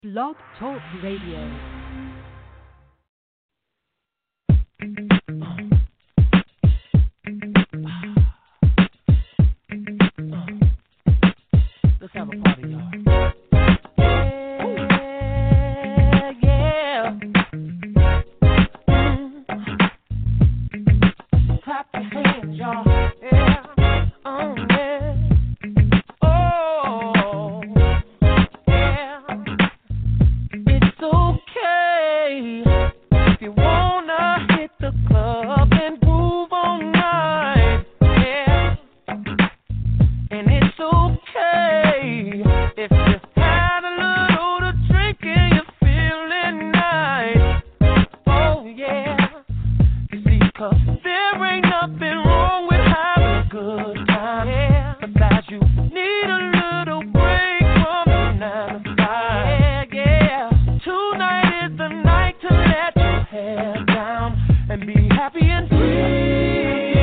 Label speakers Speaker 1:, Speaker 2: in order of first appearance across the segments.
Speaker 1: Blog Talk Radio. Let's have a party, y'all. Yeah. Clap your hands, y'all. Yeah. Yeah. Oh, yeah. It's okay if you wanna hit the club and groove all night. Yeah. And it's okay if you had a little to drink and you're feeling nice. Oh, yeah. You see, 'cause there ain't nothing wrong with having a good time. Yeah. Besides, you need a little break from the 9 to 5. Yeah, yeah. Tonight is the night to let your hair down and be happy and free.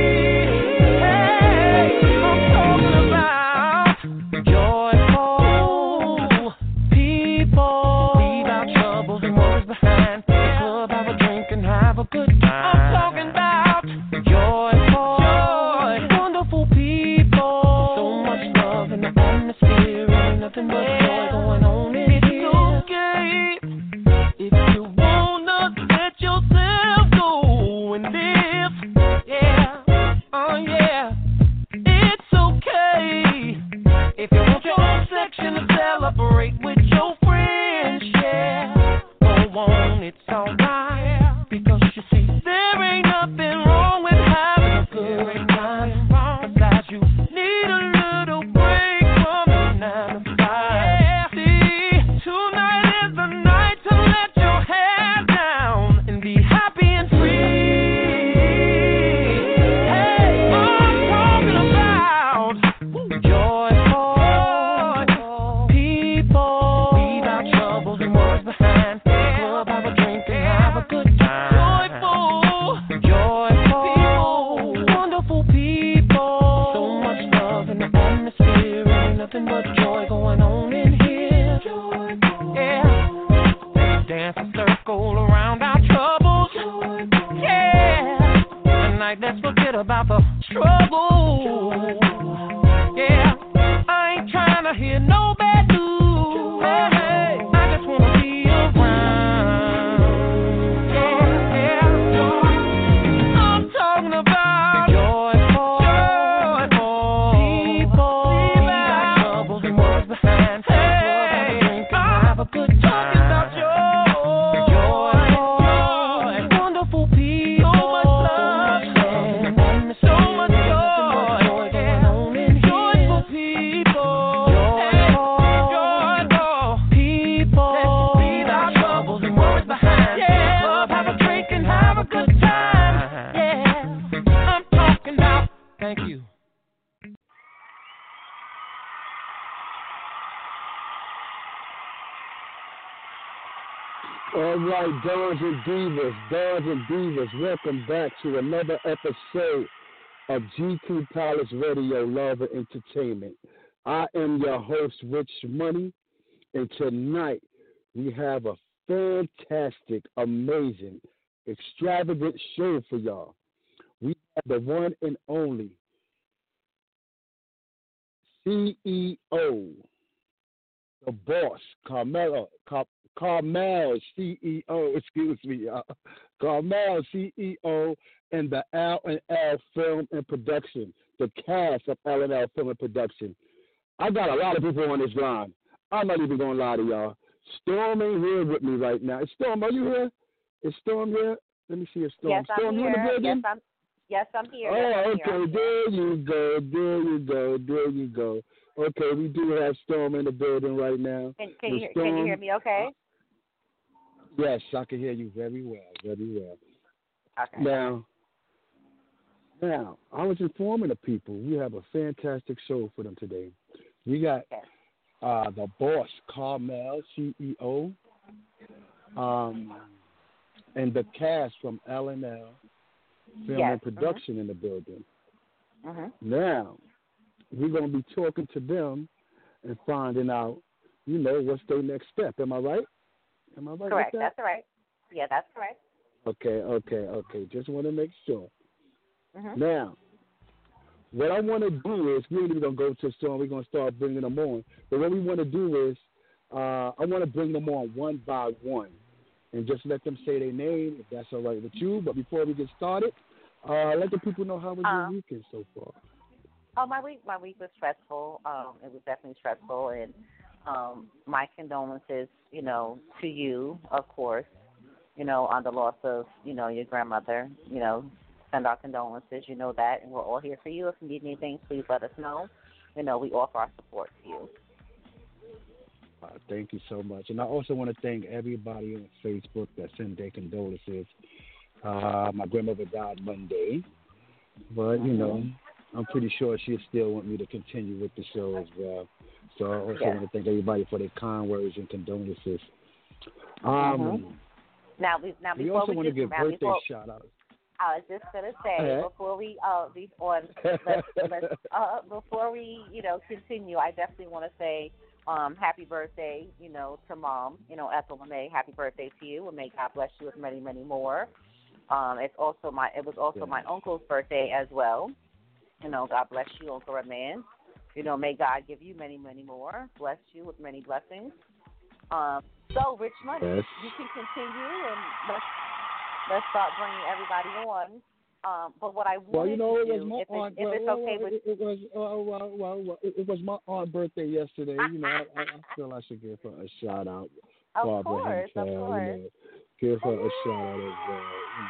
Speaker 1: Hey, I'm talking about joyful people. Leave our troubles and worries behind. Club, have a drink and have a good time. I'm talking about joyful, wonderful people. So much love in the atmosphere, ain't nothing but joy going on in here. It's okay if you wanna let yourself go and live. Yeah, oh yeah. It's okay if you want your own section to celebrate with your friends. Yeah, go on, it's alright. Because you see, there ain't nothing wrong with having a good time. Besides, you need a little break from the 9 to 5. See, tonight is the night to let your hair down and be happy and free. Hey, I'm talking about joyful people. Leave our troubles and worries behind. Club, have a drink and have a good time. Joyful people, wonderful people. So much love in the atmosphere, ain't nothing but joy going on in here. Yeah, let's dance a circle around our troubles. Yeah, tonight let's forget about the trouble. Yeah, I ain't trying to hear no bad news. Hey, I just wanna be around. Yeah, yeah. I'm talking about joyful people. Leave our troubles and worries behind. Hey, have a good time. Talking about joyful, wonderful people. So much love, so much joy going on in here. Joyful people, joyful people. Let's leave our troubles and worries behind. Yeah, club, have a drink and have a good time. Yeah, I'm talking about. Thank you.
Speaker 2: All right, Dons and Divas, welcome back to another episode of G2 Palace Radio, Love and Entertainment. I am your host, Rich Money, and tonight we have a fantastic, amazing, extravagant show for y'all. We have the one and only CEO, the boss, Carmel CEO, excuse me, y'all. Carmel CEO and the L&L Film and Production, the cast of L&L Film and Production. I got a lot of people on this line. I'm not even going to lie to y'all. Storm ain't here with me right now. Storm, are you here? Is Storm here? Let me see if Storm.
Speaker 3: Yes,
Speaker 2: Storm,
Speaker 3: I'm
Speaker 2: you in the
Speaker 3: here.
Speaker 2: building?
Speaker 3: Yes, I'm here.
Speaker 2: Oh,
Speaker 3: Yes, I'm
Speaker 2: okay.
Speaker 3: here.
Speaker 2: There you go. Okay, we do have Storm in the building right now.
Speaker 3: Can you hear me okay?
Speaker 2: Yes, I can hear you very well.
Speaker 3: Okay.
Speaker 2: Now, I was informing the people we have a fantastic show for them today. We got the boss, Carmel, CEO, and the cast from L&L Film and Production in the building. Now, we're going to be talking to them and finding out what's their next step. Am I right? Am I right with
Speaker 3: Correct.
Speaker 2: that?
Speaker 3: That's right. Yeah, that's correct.
Speaker 2: Okay. Just want to make sure.
Speaker 3: Mhm.
Speaker 2: Now, what I want to do is, we're going to go to the store. We're going to start bringing them on. But what we want to do is, I want to bring them on one by one and just let them say their name, if that's all right with you. But before we get started, let the people know how was your
Speaker 3: Um.
Speaker 2: weekend so far.
Speaker 3: Oh, my week was stressful. It was definitely stressful, and my condolences, to you, of course, on the loss of, your grandmother. Send our condolences. You know that, and we're all here for you. If you need anything, please let us know. We offer our support to you.
Speaker 2: Thank you so much. And I also want to thank everybody on Facebook that sent their condolences. My grandmother died Monday, but, I'm pretty sure she still want me to continue with the show as well. So I also
Speaker 3: Yes.
Speaker 2: want to thank everybody for their kind words and condolences.
Speaker 3: Now,
Speaker 2: We
Speaker 3: before
Speaker 2: also
Speaker 3: we
Speaker 2: want to
Speaker 3: do,
Speaker 2: give
Speaker 3: now
Speaker 2: birthday
Speaker 3: before
Speaker 2: shout outs.
Speaker 3: I was just gonna say
Speaker 2: Uh-huh.
Speaker 3: before we before we continue, I definitely want to say happy birthday to Mom, Ethel May. Happy birthday to you, and may God bless you with many more. It was also my uncle's birthday as well. God bless you, Uncle Raman. May God give you many more. Bless you with many blessings. So, Rich Money,
Speaker 2: Yes.
Speaker 3: you can continue, and let's start bringing everybody on. But what I
Speaker 2: Well,
Speaker 3: wanted
Speaker 2: it
Speaker 3: to
Speaker 2: was
Speaker 3: do,
Speaker 2: my
Speaker 3: if
Speaker 2: aunt.
Speaker 3: it's okay with
Speaker 2: It was it was my aunt's birthday yesterday. I feel I should give her a shout out.
Speaker 3: of
Speaker 2: Barbara
Speaker 3: course,
Speaker 2: Hempel, give her a shout out as well.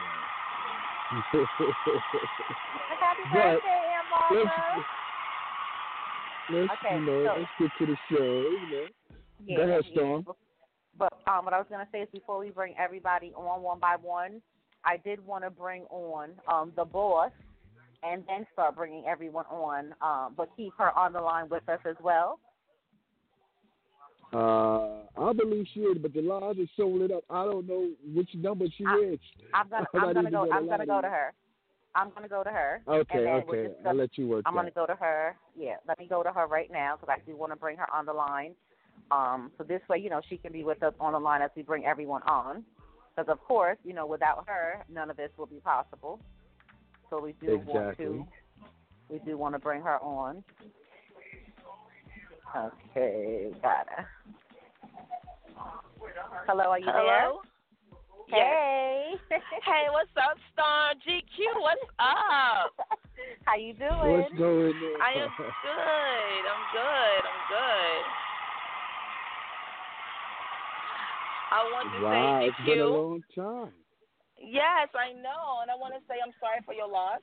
Speaker 3: Happy
Speaker 2: But
Speaker 3: birthday, Aunt
Speaker 2: let's
Speaker 3: Barbara.
Speaker 2: let's
Speaker 3: Okay,
Speaker 2: let's get to the show. Go ahead, Storm.
Speaker 3: But what I was gonna say is before we bring everybody on one by one, I did want to bring on the boss, and then start bringing everyone on, but keep her on the line with us as well.
Speaker 2: I believe she is, but the lines are showing it up. I don't know which number she is.
Speaker 3: I'm gonna go to her. I'm gonna go to her.
Speaker 2: Okay,
Speaker 3: and then
Speaker 2: I'll let you work.
Speaker 3: I'm gonna go to her. Yeah, let me go to her right now because I do want to bring her on the line. So this way, she can be with us on the line as we bring everyone on. Because of course, without her, none of this will be possible. So we do want to bring her on. Okay, got her. Hello, are you there? Hey.
Speaker 4: Hey, what's up, Star GQ? What's up?
Speaker 3: How you doing?
Speaker 2: What's going on?
Speaker 4: I am good. I'm good. I want to say
Speaker 2: it's been a
Speaker 4: GQ.
Speaker 2: long time.
Speaker 4: Yes, I know, and I want to say I'm sorry for your loss.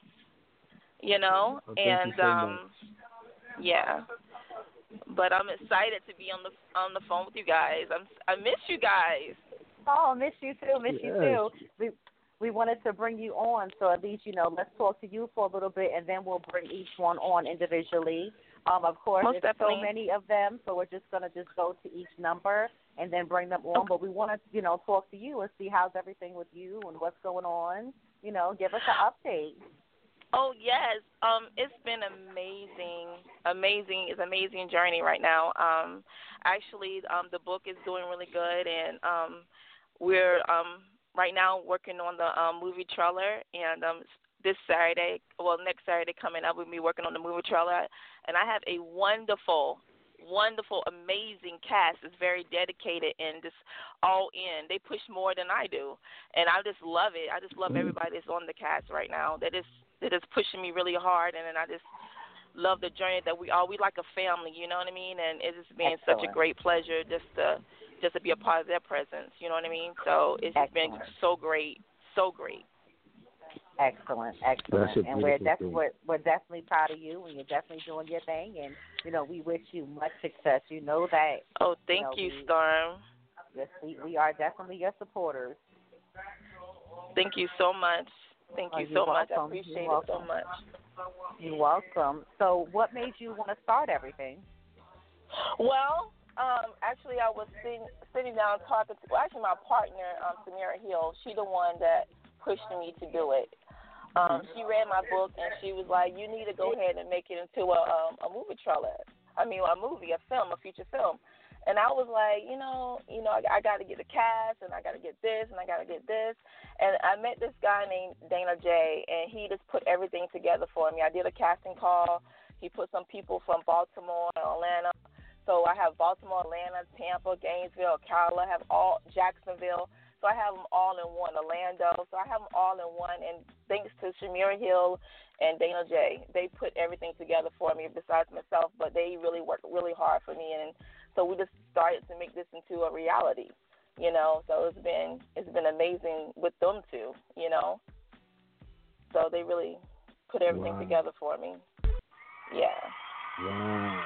Speaker 2: Oh, thank you so much.
Speaker 4: Yeah. But I'm excited to be on the phone with you guys. I miss you guys.
Speaker 3: Oh, miss you too. We wanted to bring you on, so at least let's talk to you for a little bit, and then we'll bring each one on individually. Of course,
Speaker 4: Most
Speaker 3: there's
Speaker 4: definitely.
Speaker 3: so many of them, so we're just gonna go to each number and then bring them on.
Speaker 4: Okay.
Speaker 3: But we want to talk to you and see how's everything with you and what's going on. Give us an update.
Speaker 4: Oh yes, it's been amazing. It's an amazing journey right now. Actually, the book is doing really good, and we're right now working on the movie trailer. And next Saturday coming up, we'll be working on the movie trailer. And I have a wonderful, amazing cast. It's very dedicated and just all in. They push more than I do, and I just love it. I just love everybody that's on the cast right now. That is pushing me really hard, and then I just love the journey that we like a family. You know what I mean? And it's just been such a great pleasure just to be a part of their presence. You know what I mean? So it's just been so great. Excellent.
Speaker 3: And we're definitely proud of you, and you're definitely doing your thing. And we wish you much success. You know that.
Speaker 4: Oh, thank you, Storm.
Speaker 3: Yes, we are definitely your supporters.
Speaker 4: Thank you so much. Thank you so much. I appreciate it so much.
Speaker 3: You're welcome. So, what made you want to start everything?
Speaker 4: Well, actually, I was sitting down talking to my partner, Samira Hill. She's the one that pushed me to do it. She read my book, and she was like, you need to go ahead and make it into a movie trailer. A film, a feature film. And I was like, I got to get a cast, and I got to get this, and I got to get this. And I met this guy named Dana J, and he just put everything together for me. I did a casting call. He put some people from Baltimore and Atlanta. So I have Baltimore, Atlanta, Tampa, Gainesville, Ocala. I have all Jacksonville. So I have them all in one, Orlando. So I have them all in one. And thanks to Shamira Hill and Dana J, they put everything together for me besides myself, but they really worked really hard for me. And so we just started to make this into a reality, So it's been amazing with them two, So they really put everything together for me. Yeah.
Speaker 2: Wow.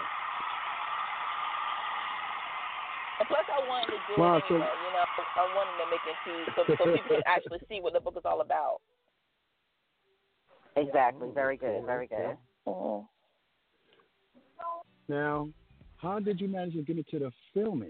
Speaker 4: And plus, I wanted to do it anyway, I wanted to make it so people can actually see what the book is all about.
Speaker 3: Exactly. Very good. Very good.
Speaker 4: Mm-hmm.
Speaker 2: Now, how did you manage to get into the filming?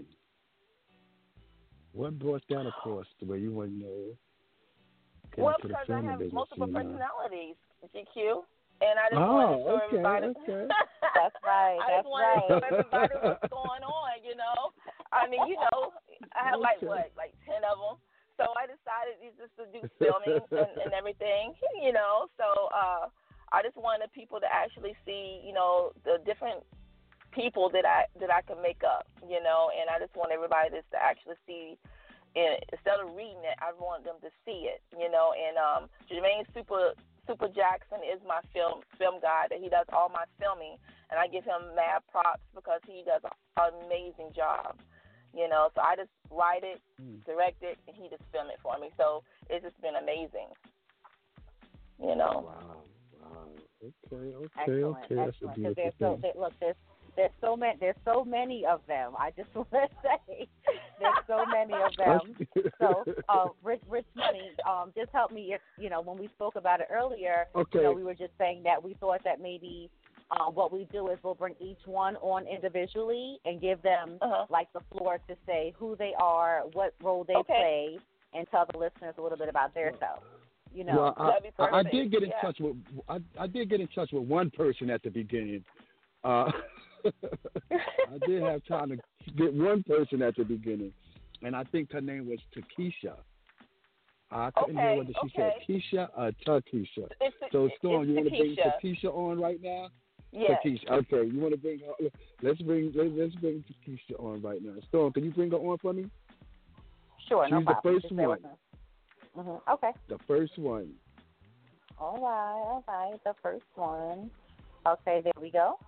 Speaker 2: What brought that across the way you want to know?
Speaker 4: Well, because I have multiple personalities, GQ, and I just wanted to show everybody.
Speaker 2: Okay.
Speaker 3: That's right.
Speaker 4: I just wanted to show everybody what's going on, I mean, I have like 10 of them. So I decided just to do filming and everything, So I just wanted people to actually see, the different people that I can make up, and I just want everybody just to actually see. And instead of reading it, I want them to see it, And Jermaine Super Jackson is my film guy. That he does all my filming, and I give him mad props because he does an amazing job. So I just write it, direct it, and he just film it for me. So it's just been amazing.
Speaker 2: Wow. Okay.
Speaker 3: Excellent.
Speaker 2: That's a beautiful thing.
Speaker 3: There's so many of them. I just want to say there's so many of them. So, Rich Money, just help me if when we spoke about it earlier.
Speaker 2: Okay.
Speaker 3: We were just saying that we thought that maybe what we do is we'll bring each one on individually and give them like the floor to say who they are, what role they play, and tell the listeners a little bit about themselves.
Speaker 2: Well, I did get in touch with one person at the beginning. I did have time to get one person at the beginning, and I think her name was Takesha. I couldn't hear whether she said Keisha or Takesha. So, Storm, you want to bring Takesha on right now?
Speaker 4: Yes.
Speaker 2: Takesha. Okay, you want to bring her? Let's bring Takesha on right now. Storm, can you bring her on for me?
Speaker 3: Sure,
Speaker 2: She's
Speaker 3: no problem.
Speaker 2: the first one.
Speaker 3: Mm-hmm. Okay.
Speaker 2: The first one.
Speaker 3: All right. The first one. Okay, there we go.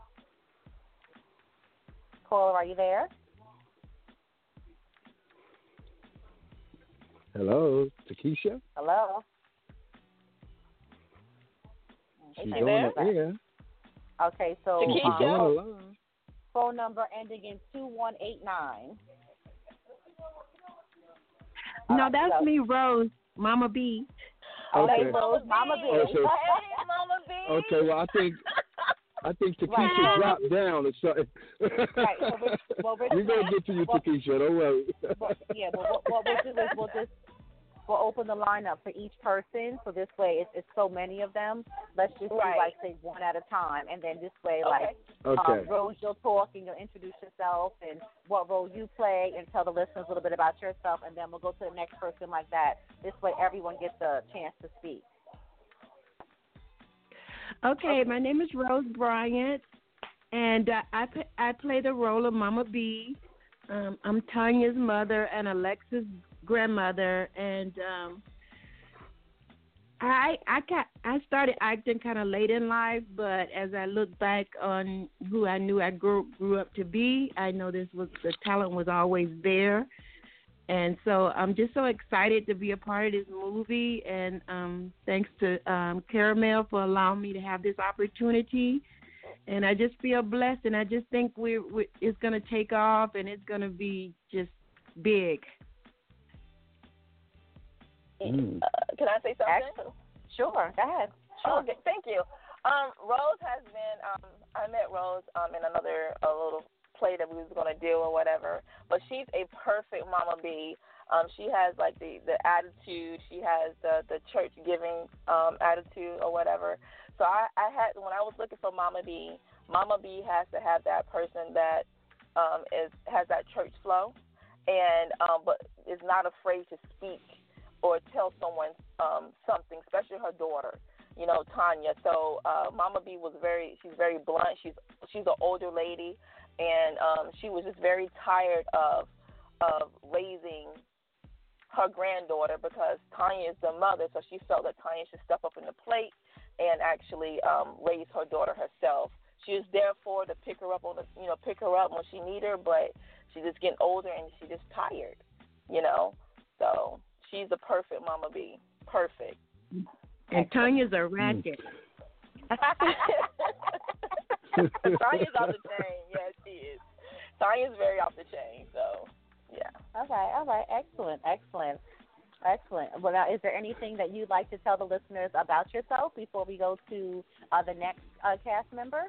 Speaker 3: Caller, are you there?
Speaker 2: Hello, Takesha?
Speaker 3: Hello.
Speaker 2: She's on the air.
Speaker 3: Okay, so phone number ending in 2189.
Speaker 5: No, that's me, Rose, Mama B.
Speaker 3: Okay, Rose, Mama B.
Speaker 2: Okay.
Speaker 4: Hey, Mama B.
Speaker 2: Okay, well, I think Takesha dropped down or something.
Speaker 3: Right.
Speaker 2: We're going to get to you, Takesha. Don't worry.
Speaker 3: What we'll do is we'll open the lineup for each person. So this way, it's so many of them. Let's just do say one at a time, and then this way, Rose, you'll talk and you'll introduce yourself and what role you play, and tell the listeners a little bit about yourself, and then we'll go to the next person like that. This way, everyone gets a chance to speak.
Speaker 5: Okay, my name is Rose Bryant, and I play the role of Mama B. I'm Tanya's mother and Alexa's grandmother, and I started acting kind of late in life, but as I look back on who I knew I grew up to be, I know the talent was always there. And so I'm just so excited to be a part of this movie, and thanks to Caramel for allowing me to have this opportunity. And I just feel blessed, and I just think it's going to take off, and it's going to be just big.
Speaker 4: Can I say something?
Speaker 3: Excellent. Sure, go ahead.
Speaker 4: Sure. Okay, thank you. Rose has been, I met Rose in a little play that we was going to do or whatever, but she's a perfect Mama B. She has like the attitude, she has the church giving attitude or whatever. So I had, when I was looking for Mama B has to have that person that has that church flow, and but is not afraid to speak or tell someone something, especially her daughter, Tanya. So Mama B she's very blunt. She's an older lady, and she was just very tired of raising her granddaughter because Tanya is the mother, so she felt that Tanya should step up in the plate and actually raise her daughter herself. She was there for to pick her up pick her up when she need her, but she's just getting older and she's just tired, So she's the perfect Mama B, perfect.
Speaker 5: And Tanya's a ratchet.
Speaker 4: Tanya's off the chain, yes, she is. Tanya's very off the chain, so yeah.
Speaker 3: Okay, all right, excellent. Well, now, is there anything that you'd like to tell the listeners about yourself before we go to the next cast member?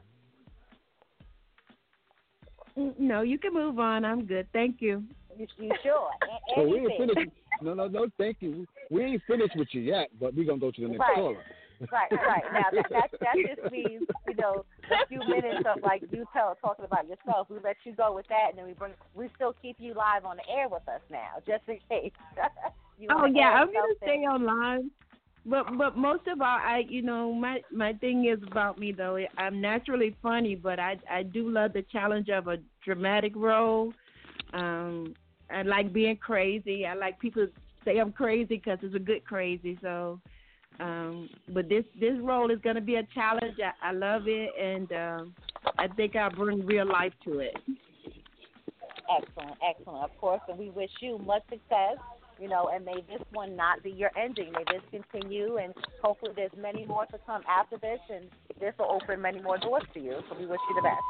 Speaker 5: No, you can move on. I'm good. Thank you.
Speaker 3: You sure?
Speaker 2: So we ain't finished. No, thank you. We ain't finished with you yet, but we're going to go to the next caller.
Speaker 3: Right. Now, that just means, a few minutes of, like, you talking about yourself. We let you go with that, and then we still keep you live on the air with us now, just in case.
Speaker 5: I'm going to stay online. But most of all, my thing is about me, though. I'm naturally funny, but I do love the challenge of a dramatic role. I like being crazy. I like people to say I'm crazy because it's a good crazy. So, but this role is going to be a challenge. I love it, and I think I'll bring real life to it.
Speaker 3: Excellent. Of course, and we wish you much success. And may this one not be your ending. May this continue, and hopefully there's many more to come after this, and this will open many more doors for you. So we wish you the best.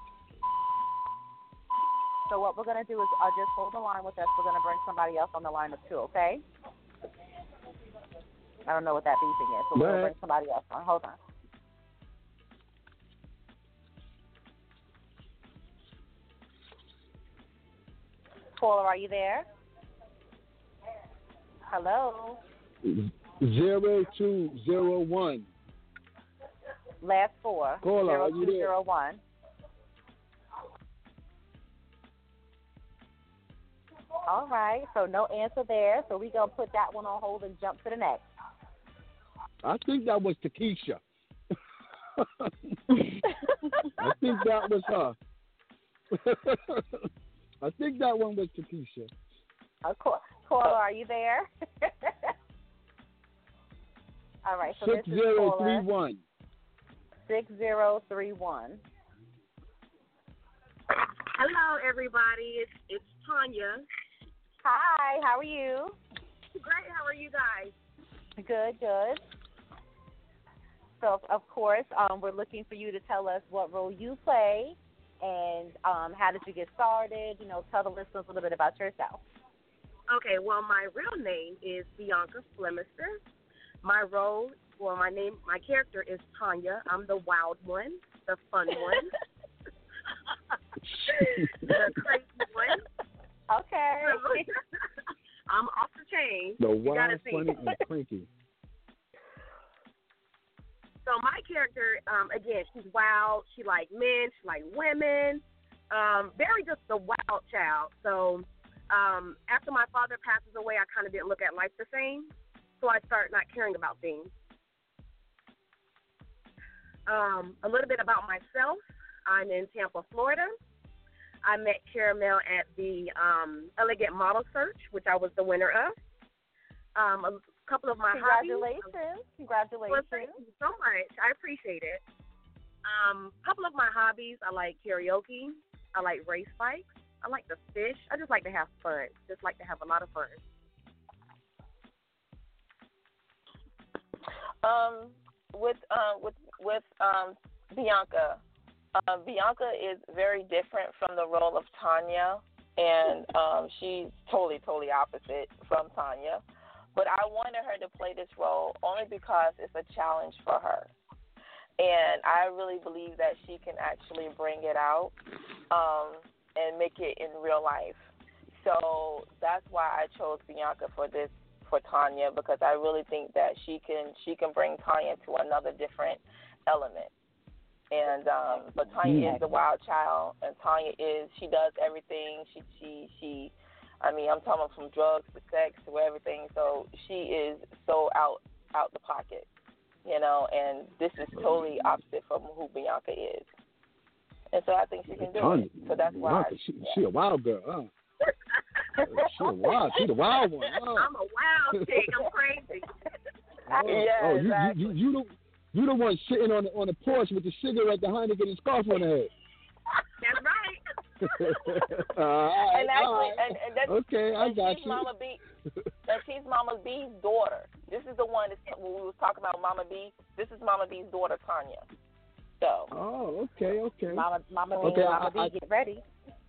Speaker 3: So what we're going to do is just hold the line with us. We're going to bring somebody else on the line too, okay? I don't know what that beeping is, so we're going to bring somebody else on. Hold on. Caller, are you there? Hello?
Speaker 2: 0201.
Speaker 3: Last four.
Speaker 2: Caller, are you there?
Speaker 3: 0201. All right, so no answer there. So we're going to put that one on hold and jump to the next.
Speaker 2: I think that was Takesha. I think that was her. I think that one was Takesha.
Speaker 3: Caller, are you there? All right, so
Speaker 2: 6031.
Speaker 3: 6031.
Speaker 6: Hello, everybody. It's Tanya.
Speaker 3: Hi, how are you?
Speaker 6: Great. How are you guys?
Speaker 3: Good. So, of course, we're looking for you to tell us what role you play and how did you get started. Tell the listeners a little bit about yourself.
Speaker 6: Okay, well, my real name is Bianca Flemister. My character is Tanya. I'm the wild one, the fun one, the crazy one.
Speaker 3: Okay.
Speaker 6: I'm off the chain.
Speaker 2: The wild, funny, and cranky.
Speaker 6: So my character, again, she's wild. She like men. She like women. Very just a wild child. So after my father passes away, I kind of didn't look at life the same. So I started not caring about things. A little bit about myself. I'm in Tampa, Florida. I met Caramel at the Elegant Model Search, which I was the winner of. A couple of my
Speaker 3: Congratulations.
Speaker 6: hobbies.
Speaker 3: Congratulations.
Speaker 6: Well, thank you so much. I appreciate it. A couple of my hobbies, I like karaoke. I like race bikes. I like to fish. I just like to have fun. Just like to have a lot of fun.
Speaker 4: With Bianca. Bianca is very different from the role of Tanya, and she's totally opposite from Tanya. But I wanted her to play this role only because it's a challenge for her. And I really believe that she can actually bring it out and make it in real life. So that's why I chose Bianca for Tanya, because I really think that she can bring Tanya to another different element. And but Tanya is the wild child, and Tanya she does everything. She I mean, I'm talking from drugs to sex to everything. So she is so out the pocket, you know. And this is totally opposite from who Bianca is. And so I think she can do it. So that's why
Speaker 2: she a wild girl, huh? She's a wild one. Huh?
Speaker 6: I'm a wild chick. I'm crazy.
Speaker 4: Exactly.
Speaker 2: You the one sitting on the porch with the cigarette, the Heineken, and scarf on the head.
Speaker 6: That's right.
Speaker 4: And actually, and that's,
Speaker 2: okay, I got
Speaker 4: she's
Speaker 2: you.
Speaker 4: She's Mama B's daughter. This is the one when we was talking about Mama B. This is Mama B's daughter, Tanya. So.
Speaker 2: Oh, okay.
Speaker 3: Mama B, get ready.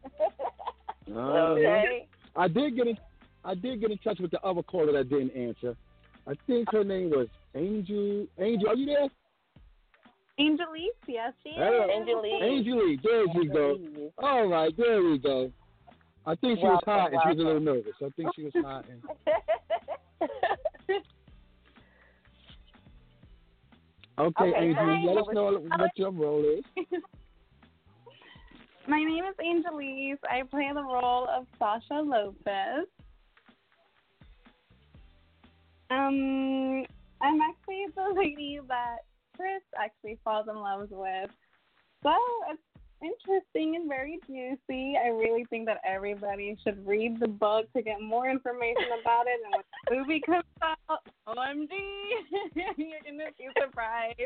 Speaker 4: Okay.
Speaker 2: I did get in touch with the other caller that didn't answer. I think her name was Angel. Angel, are you there?
Speaker 7: Angelise, yes, she is.
Speaker 2: Angelise, there you go. All right, there we go. I think she was hot and she was a little nervous. I think she was hot. Okay, Angelise, let us know what your role is.
Speaker 7: My name is Angelise. I play the role of Sasha Lopez. I'm actually the lady that Chris actually falls in love with. So it's interesting and very juicy. I really think that everybody should read the book to get more information about it. And when the movie comes out, OMG, you're going to be surprised.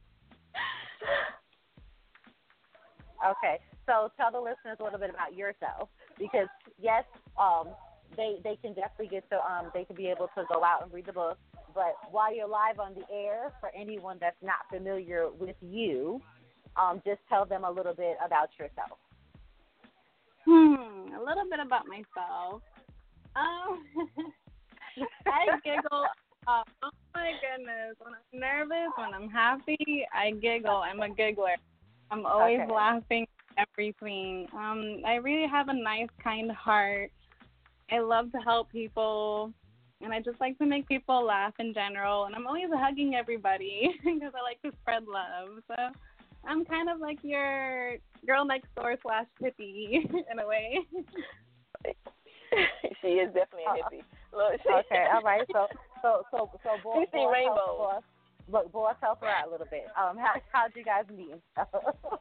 Speaker 3: Okay, so tell the listeners a little bit about yourself, because yes, they can definitely get to they can be able to go out and read the book, but while you're live on the air, for anyone that's not familiar with you, just tell them a little bit about yourself.
Speaker 7: A little bit about myself. I giggle. Oh my goodness! When I'm nervous, when I'm happy, I giggle. I'm a giggler. I'm always laughing at everything. I really have a nice, kind heart. I love to help people, and I just like to make people laugh in general. And I'm always hugging everybody because I like to spread love. So I'm kind of like your girl next door / hippie in a way.
Speaker 4: She is definitely a hippie. Look,
Speaker 3: okay, all right. So, boy,
Speaker 4: see rainbows.
Speaker 3: Look, boss, help her out a little bit. How'd you guys meet? Help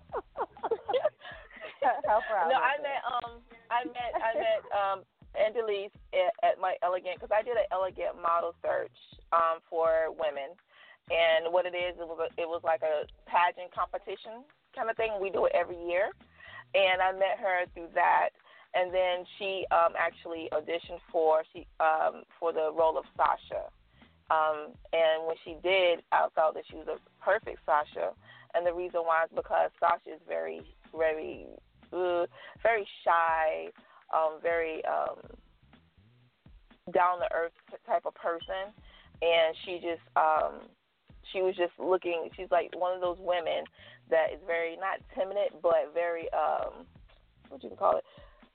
Speaker 3: her out.
Speaker 4: No, I met Angelise at my Elegant, because I did an Elegant model search for women, and what it was like a pageant competition kind of thing. We do it every year, and I met her through that, and then she actually auditioned for the role of Sasha. And when she did, I felt that she was a perfect Sasha. And the reason why is because Sasha is very, very, very shy, very down-to-earth type of person. And she was just looking, she's like one of those women that is very, not timid, but very, what do you call it?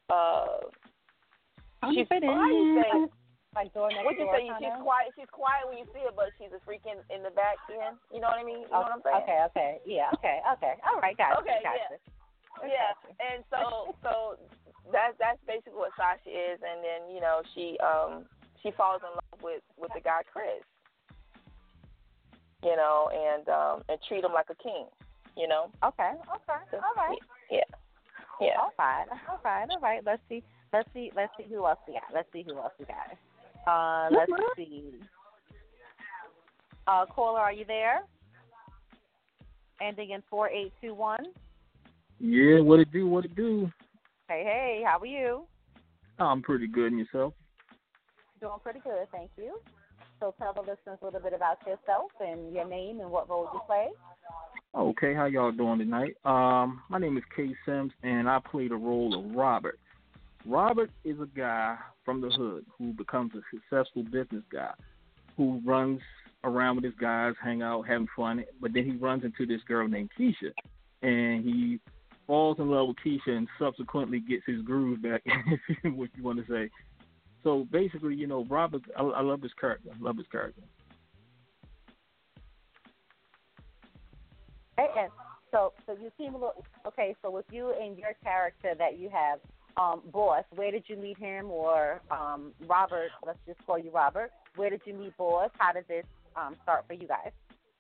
Speaker 4: She's quiet.
Speaker 3: Like door next
Speaker 4: what you
Speaker 3: door,
Speaker 4: say? She's quiet when you see her, but she's a freaking in the back end. You know what I mean? You know what I'm saying?
Speaker 3: Okay. Yeah. Okay. All right, guys.
Speaker 4: Okay. Yeah. And so that's basically what Sasha is. And then she falls in love with the guy Chris. And treat him like a king.
Speaker 3: Okay. All right.
Speaker 4: Yeah.
Speaker 3: All right. Let's see who else we got. Let's see. Caller, are you there? Ending in 4821.
Speaker 8: Yeah, what it do?
Speaker 3: Hey, how are you?
Speaker 8: I'm pretty good, and yourself?
Speaker 3: Doing pretty good, thank you. So tell the listeners a little bit about yourself and your name and what role you play.
Speaker 8: Okay, how y'all doing tonight? My name is Kay Sims, and I play the role of Robert. Robert is a guy from the hood who becomes a successful business guy who runs around with his guys, hang out, having fun, but then he runs into this girl named Keisha, and he falls in love with Keisha and subsequently gets his groove back, what you want to say. So basically, Robert, I love his character. Hey,
Speaker 3: and So you seem a little okay. So with you and your character that you have, Boss, where did you meet him? Or Robert, let's just call you Robert. Where did you meet Boss? How did this start for you guys?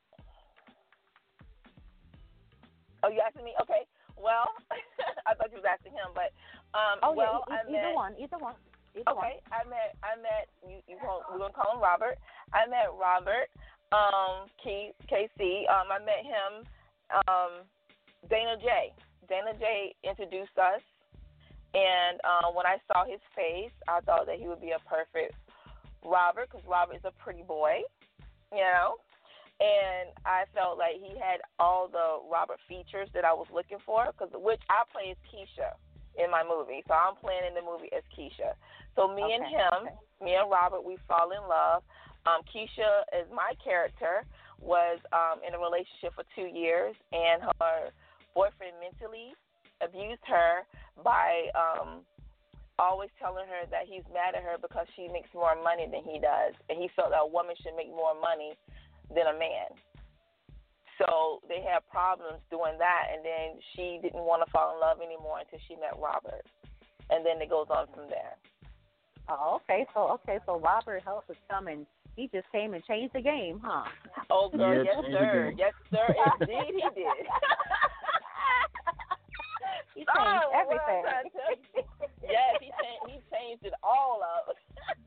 Speaker 4: Oh, you asking me? Okay. Well, I thought you was asking him, but
Speaker 3: either one.
Speaker 4: Okay, I met we're gonna call him Robert. I met Robert, KC. I met him. Dana J introduced us, and when I saw his face, I thought that he would be a perfect Robert, because Robert is a pretty boy, you know. And I felt like he had all the Robert features that I was looking for, which I play as Keisha in my movie. So I'm playing in the movie as Keisha. So me and Robert, we fall in love. Keisha, as my character, was in a relationship for 2 years, and her boyfriend mentally abused her by always telling her that he's mad at her because she makes more money than he does, and he felt that a woman should make more money than a man. So they had problems doing that, and then she didn't want to fall in love anymore until she met Robert, and then it goes on from there.
Speaker 3: Oh, okay. So Robert helped us come, and he just came and changed the game, huh?
Speaker 4: Oh, girl, yes, sir. Yes, sir, indeed he did.
Speaker 3: He changed everything.
Speaker 4: Yes, he changed it all up.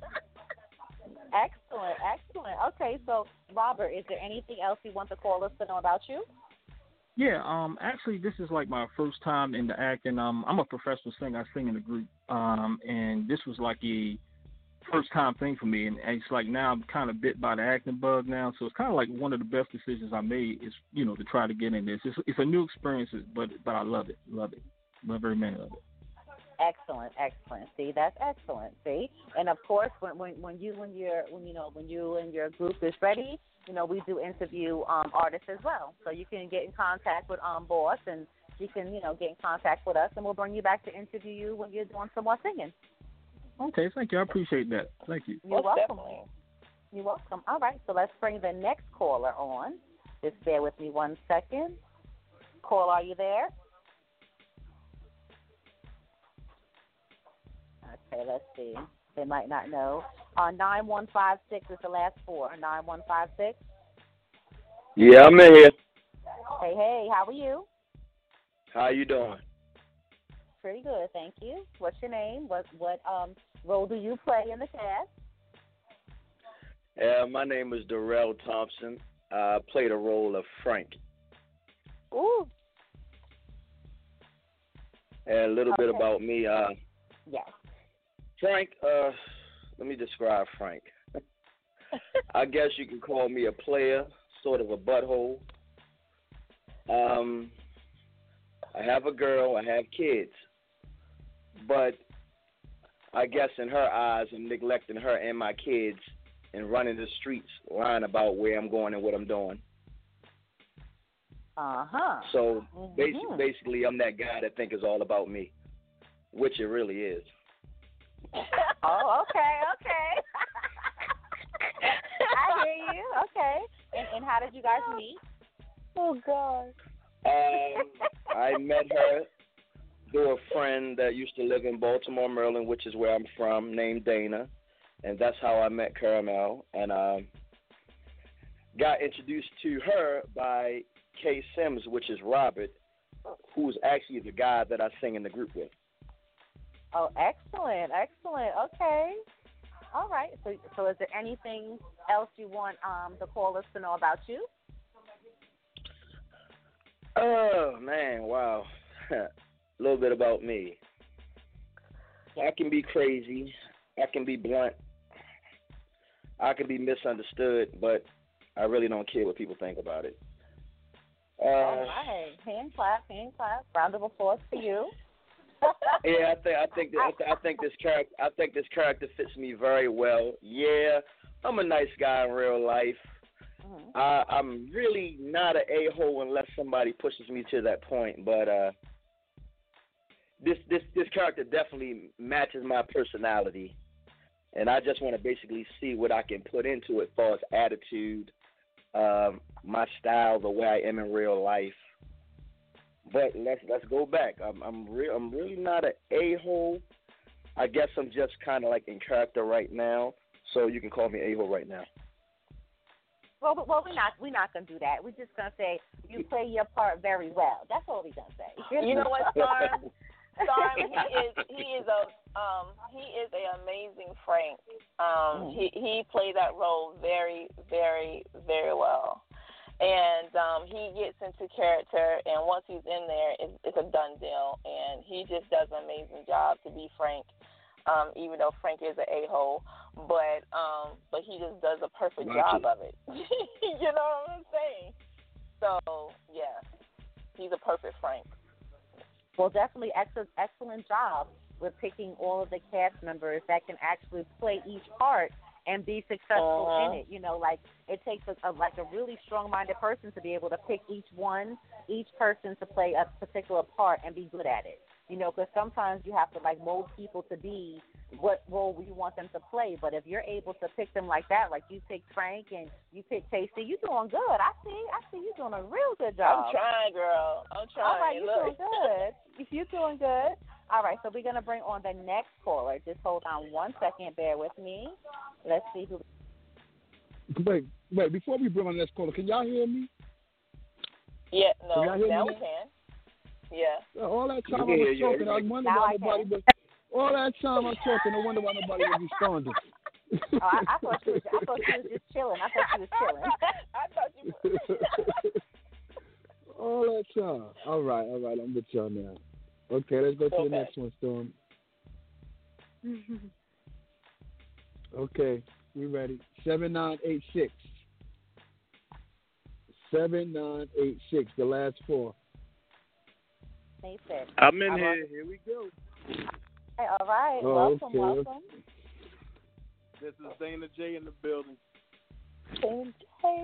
Speaker 3: Excellent. Okay, so Robert, is there anything else you want the callers to know about you?
Speaker 8: Yeah, actually, this is like my first time into acting. I'm a professional singer. I sing in a group, and this was like a first time thing for me. And it's like now I'm kind of bit by the acting bug now, so it's kind of like one of the best decisions I made is, you know, to try to get in this. It's a new experience, but I love it. Love every minute of it.
Speaker 3: Excellent. See, that's excellent. See, and of course, when you and your group is ready, you know, we do interview artists as well. So you can get in contact with Boss, and you can, you know, get in contact with us, and we'll bring you back to interview you when you're doing some more singing.
Speaker 8: Okay, thank you. I appreciate that. Thank you.
Speaker 3: You're welcome. You're welcome. All right, so let's bring the next caller on. Just bear with me 1 second. Caller, are you there? Okay, let's see. They might not know. 9156 is the last four. 9156.
Speaker 9: Yeah, I'm in here.
Speaker 3: Hey, how are you?
Speaker 9: How you doing?
Speaker 3: Pretty good, thank you. What's your name? What role do you play in the cast?
Speaker 9: My name is Darrell Thompson. I play the role of Frank.
Speaker 3: Ooh.
Speaker 9: And a little bit about me.
Speaker 3: Yes.
Speaker 9: Frank, let me describe Frank. I guess you can call me a player, sort of a butthole. I have a girl, I have kids. But I guess in her eyes, I'm neglecting her and my kids and running the streets, lying about where I'm going and what I'm doing.
Speaker 3: Uh-huh.
Speaker 9: So basically, I'm that guy that think it's all about me, which it really is.
Speaker 3: Oh, okay. I hear you. Okay. And how did you guys meet? Oh, God.
Speaker 9: I met her through a friend that used to live in Baltimore, Maryland, which is where I'm from, named Dana. And that's how I met Caramel. And got introduced to her by Kay Sims, which is Robert, who's actually the guy that I sing in the group with.
Speaker 3: Oh, excellent. Okay. All right. So is there anything else you want the callers to know about you?
Speaker 9: Oh, man, wow. A little bit about me. I can be crazy. I can be blunt. I can be misunderstood, but I really don't care what people think about it.
Speaker 3: All right. Hand clap. Round of applause for you.
Speaker 9: Yeah, I think this character fits me very well. Yeah, I'm a nice guy in real life. Mm-hmm. I'm really not an a-hole unless somebody pushes me to that point. But this character definitely matches my personality, and I just want to basically see what I can put into it as far as attitude, my style, the way I am in real life. But let's go back. I'm really not an a-hole. I guess I'm just kind of like in character right now, so you can call me a-hole right now.
Speaker 3: Well, we're not gonna do that. We're just gonna say you play your part very well. That's all we're gonna say.
Speaker 4: You know what, Storm? Storm, he is an amazing Frank. He played that role very, very, very well. And he gets into character, and once he's in there, it's a done deal. And he just does an amazing job to be Frank, even though Frank is an a-hole. But he just does a perfect job of it. You know what I'm saying? So, yeah, he's a perfect Frank.
Speaker 3: Well, definitely excellent job with picking all of the cast members that can actually play each part and be successful in it. You know, like it takes a really strong-minded person to be able to pick each person to play a particular part and be good at it. You know, because sometimes you have to like mold people to be what role you want them to play. But if you're able to pick them like that, like you picked Frank and you picked Tasty, you're doing good. I see you doing a real good job.
Speaker 4: I'm trying, girl. I'm trying.
Speaker 3: All right, you're doing good. You're doing good. All right, so we're going to bring on the next caller. Just hold on 1 second. Bear with me. Let's see who.
Speaker 2: Wait, before we bring on the next caller, can y'all hear me?
Speaker 4: Yeah, no, now we can. Yeah.
Speaker 2: All that time I was talking, I wonder why nobody was. All that time I'm talking, I wonder why nobody was responding.
Speaker 3: I thought she was just chilling. I thought you were.
Speaker 2: All that time. All right, I'm with y'all now. Okay, let's go to the next one, Storm. Okay, we ready. 7986. 7986, the last four.
Speaker 10: I'm in here. Here we go.
Speaker 3: Hey, all right. Welcome.
Speaker 10: This is Dana J in the building.
Speaker 3: Dana J.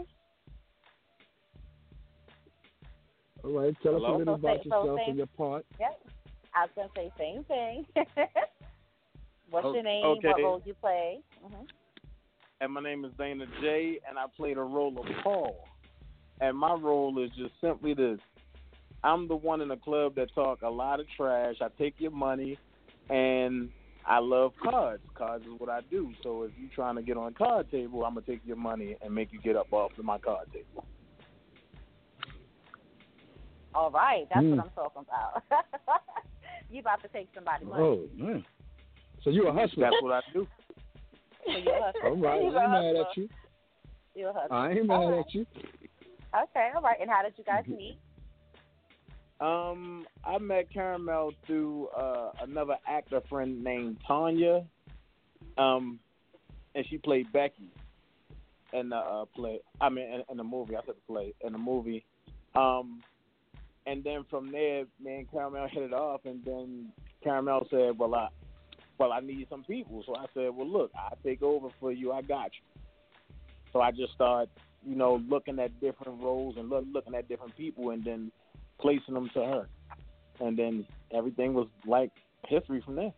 Speaker 2: All right, tell us a little about yourself and your part.
Speaker 3: Yep. I was going to say same thing. What's your name?
Speaker 10: Okay.
Speaker 3: What role you play?
Speaker 10: And my name is Dana J, and I play the role of Paul. And my role is just simply this. I'm the one in the club that talk a lot of trash. I take your money, and I love cards. Cards is what I do. So if you're trying to get on a card table, I'm going to take your money and make you get up off of my card table.
Speaker 3: All right. That's what I'm talking about. You about to take somebody's money.
Speaker 2: Oh, man. So you're a hustler.
Speaker 10: That's what I do.
Speaker 3: So you're a hustler.
Speaker 2: All right. I ain't mad at you.
Speaker 3: You're a hustler.
Speaker 2: I ain't mad at you.
Speaker 3: Okay. All right. And how did you guys meet?
Speaker 10: I met Caramel through another actor friend named Tanya, and she played Becky in the play. I mean, in the movie. I said the play in the movie. And then from there, me and Caramel hit it off, and then Caramel said, "Well, I need some people." So I said, "Well, look, I'll take over for you. I got you." So I just started, looking at different roles and looking at different people, and then placing them to her, and then everything was like history from there.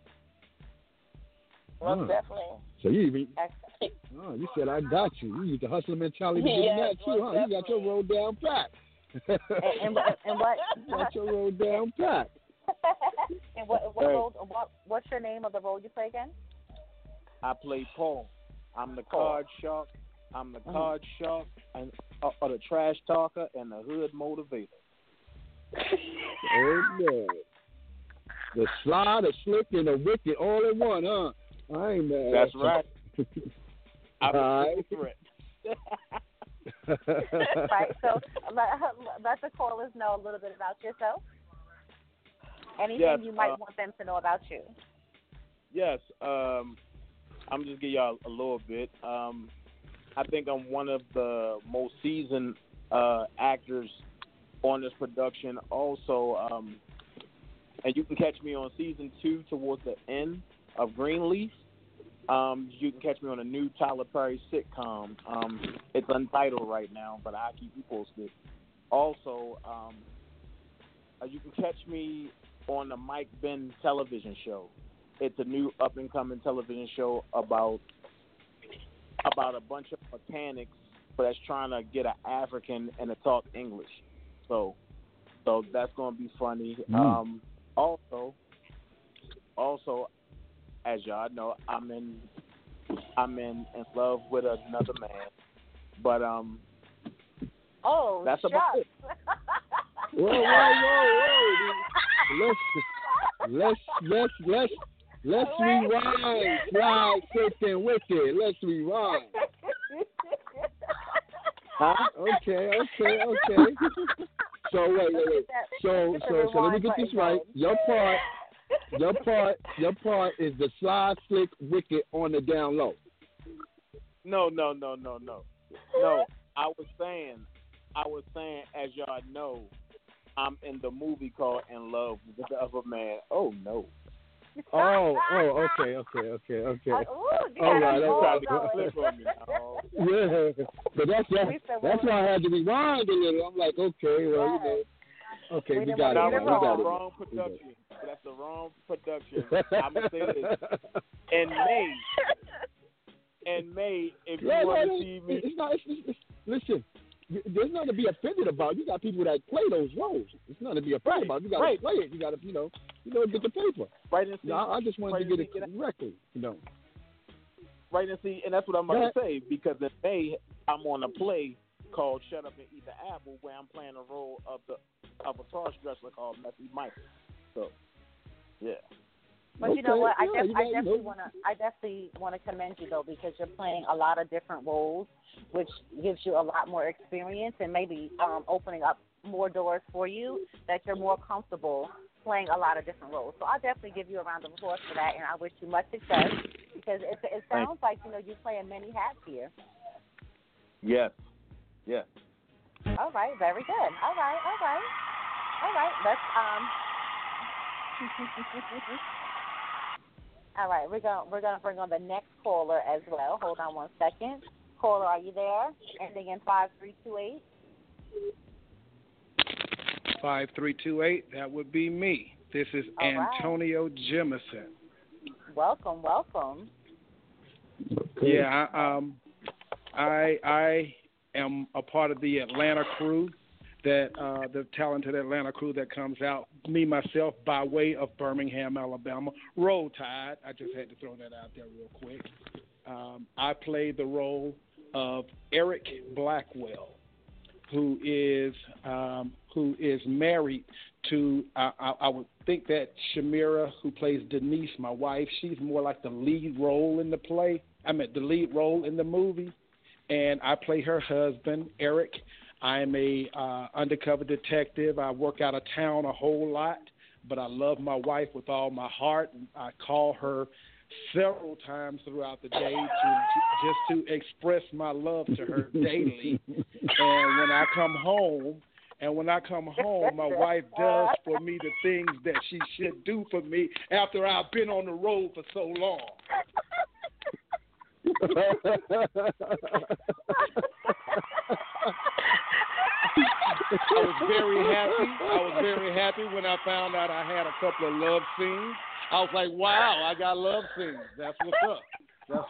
Speaker 4: Most definitely.
Speaker 2: So you said I got you. You used the hustler mentality to get that too, huh? You got your role down pat.
Speaker 3: and what?
Speaker 2: You got your role down pat.
Speaker 3: And what role? What's your name of the role you play again?
Speaker 10: I play Paul. I'm the card shark. I'm the card shark, and or the trash talker, and the hood motivator.
Speaker 2: Oh man, the sly, the slick, and the wicked all in one, huh? I ain't mad.
Speaker 10: That's right. I'm
Speaker 2: a
Speaker 10: threat.
Speaker 3: Right. So let the callers know a little bit about yourself. Anything you might want them to know about you.
Speaker 10: Yes. I'm just give y'all a little bit. I think I'm one of the most seasoned actors on this production. Also, and you can catch me on season 2 towards the end of Greenleaf. You can catch me on a new Tyler Perry sitcom. It's untitled right now, but I'll keep you posted. Also, you can catch me on the Mike Ben television show. It's a new up-and-coming television show about a bunch of mechanics that's trying to get an African and to talk English. So So that's going to be funny. Also, as y'all know, I'm in love with another man. But that's about it.
Speaker 2: Whoa! Let's rewind. Slide, sick, and wicked. Let's rewind.
Speaker 10: Huh?
Speaker 2: Okay. So wait. So let me get this right. Your part is the slide, slick, wicked on the down low.
Speaker 10: No. I was saying, as y'all know, I'm in the movie called In Love with the Other Man. Oh no.
Speaker 2: Oh, okay.
Speaker 3: Ooh,
Speaker 2: All right,
Speaker 10: trying to flip on me. Oh.
Speaker 2: Yeah, but that's why I had to rewind a little. I'm like, okay, well, you know. Okay, we got it.
Speaker 10: That's the wrong production. That's the wrong production. I'm going to say this. In May, if you want to see me.
Speaker 2: Listen, there's nothing to be offended about. You got people that play those roles. It's nothing to be offended about. You got to play it. You got to, get the paper.
Speaker 10: Right, and see,
Speaker 2: I just wanted to get it correctly,
Speaker 10: Right, and see, and that's what I'm about to say, because in May, I'm on a play called Shut Up and Eat the Apple, where I'm playing the role of a cross dresser called Messy Michael. So, yeah.
Speaker 3: But you know what? I definitely want to commend you though, because you're playing a lot of different roles, which gives you a lot more experience and maybe opening up more doors for you that you're more comfortable playing a lot of different roles. So I'll definitely give you a round of applause for that, and I wish you much success, because it sounds like you're playing many hats here.
Speaker 10: Yes.
Speaker 3: All right, very good. All right. Let's All right, we're gonna bring on the next caller as well. Hold on one second. Caller, are you there? Ending in 5328.
Speaker 11: 5328. That would be me. This is Antonio Jemison.
Speaker 3: Welcome.
Speaker 11: Yeah, I am a part of the Atlanta crew, that the talented Atlanta crew that comes out. Me, myself, by way of Birmingham, Alabama. Roll Tide. I just had to throw that out there real quick. I play the role of Eric Blackwell, who is married to, I would think that Shamira, who plays Denise, my wife, she's more like the lead role in the play. The lead role in the movie, and I play her husband, Eric. I'm a undercover detective. I work out of town a whole lot, but I love my wife with all my heart. I call her several times throughout the day to express my love to her daily. And when I come home, my wife does for me the things that she should do for me after I've been on the road for so long. I was very happy when I found out I had a couple of love scenes. I was like, wow, I got love scenes. That's what's up.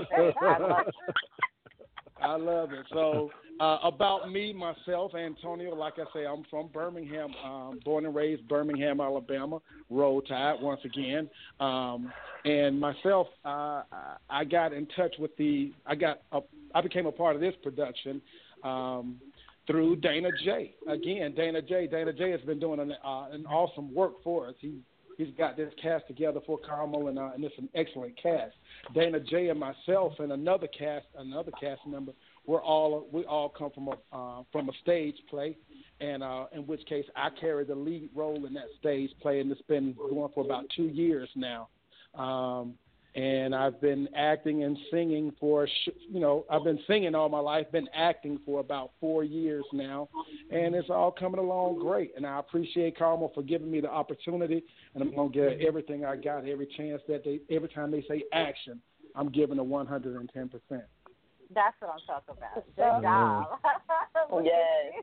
Speaker 11: I love it. So about me, myself, Antonio, like I say, I'm from Birmingham, born and raised Birmingham, Alabama, Roll Tide once again. And myself, I got in touch with I became a part of this production through Dana J. Again, Dana J has been doing an awesome work for us. He's got this cast together for Carmel, and it's an excellent cast. Dana J and myself and another cast member, we all come from a stage play, and in which case I carry the lead role in that stage play, and it's been going for about 2 years now. And I've been acting and singing I've been singing all my life, been acting for about 4 years now, and it's all coming along great. And I appreciate Carmel for giving me the opportunity, and I'm going to give everything I got, every chance every time they say action, I'm giving a 110%.
Speaker 3: That's what I'm talking about. Good job.
Speaker 6: Yes.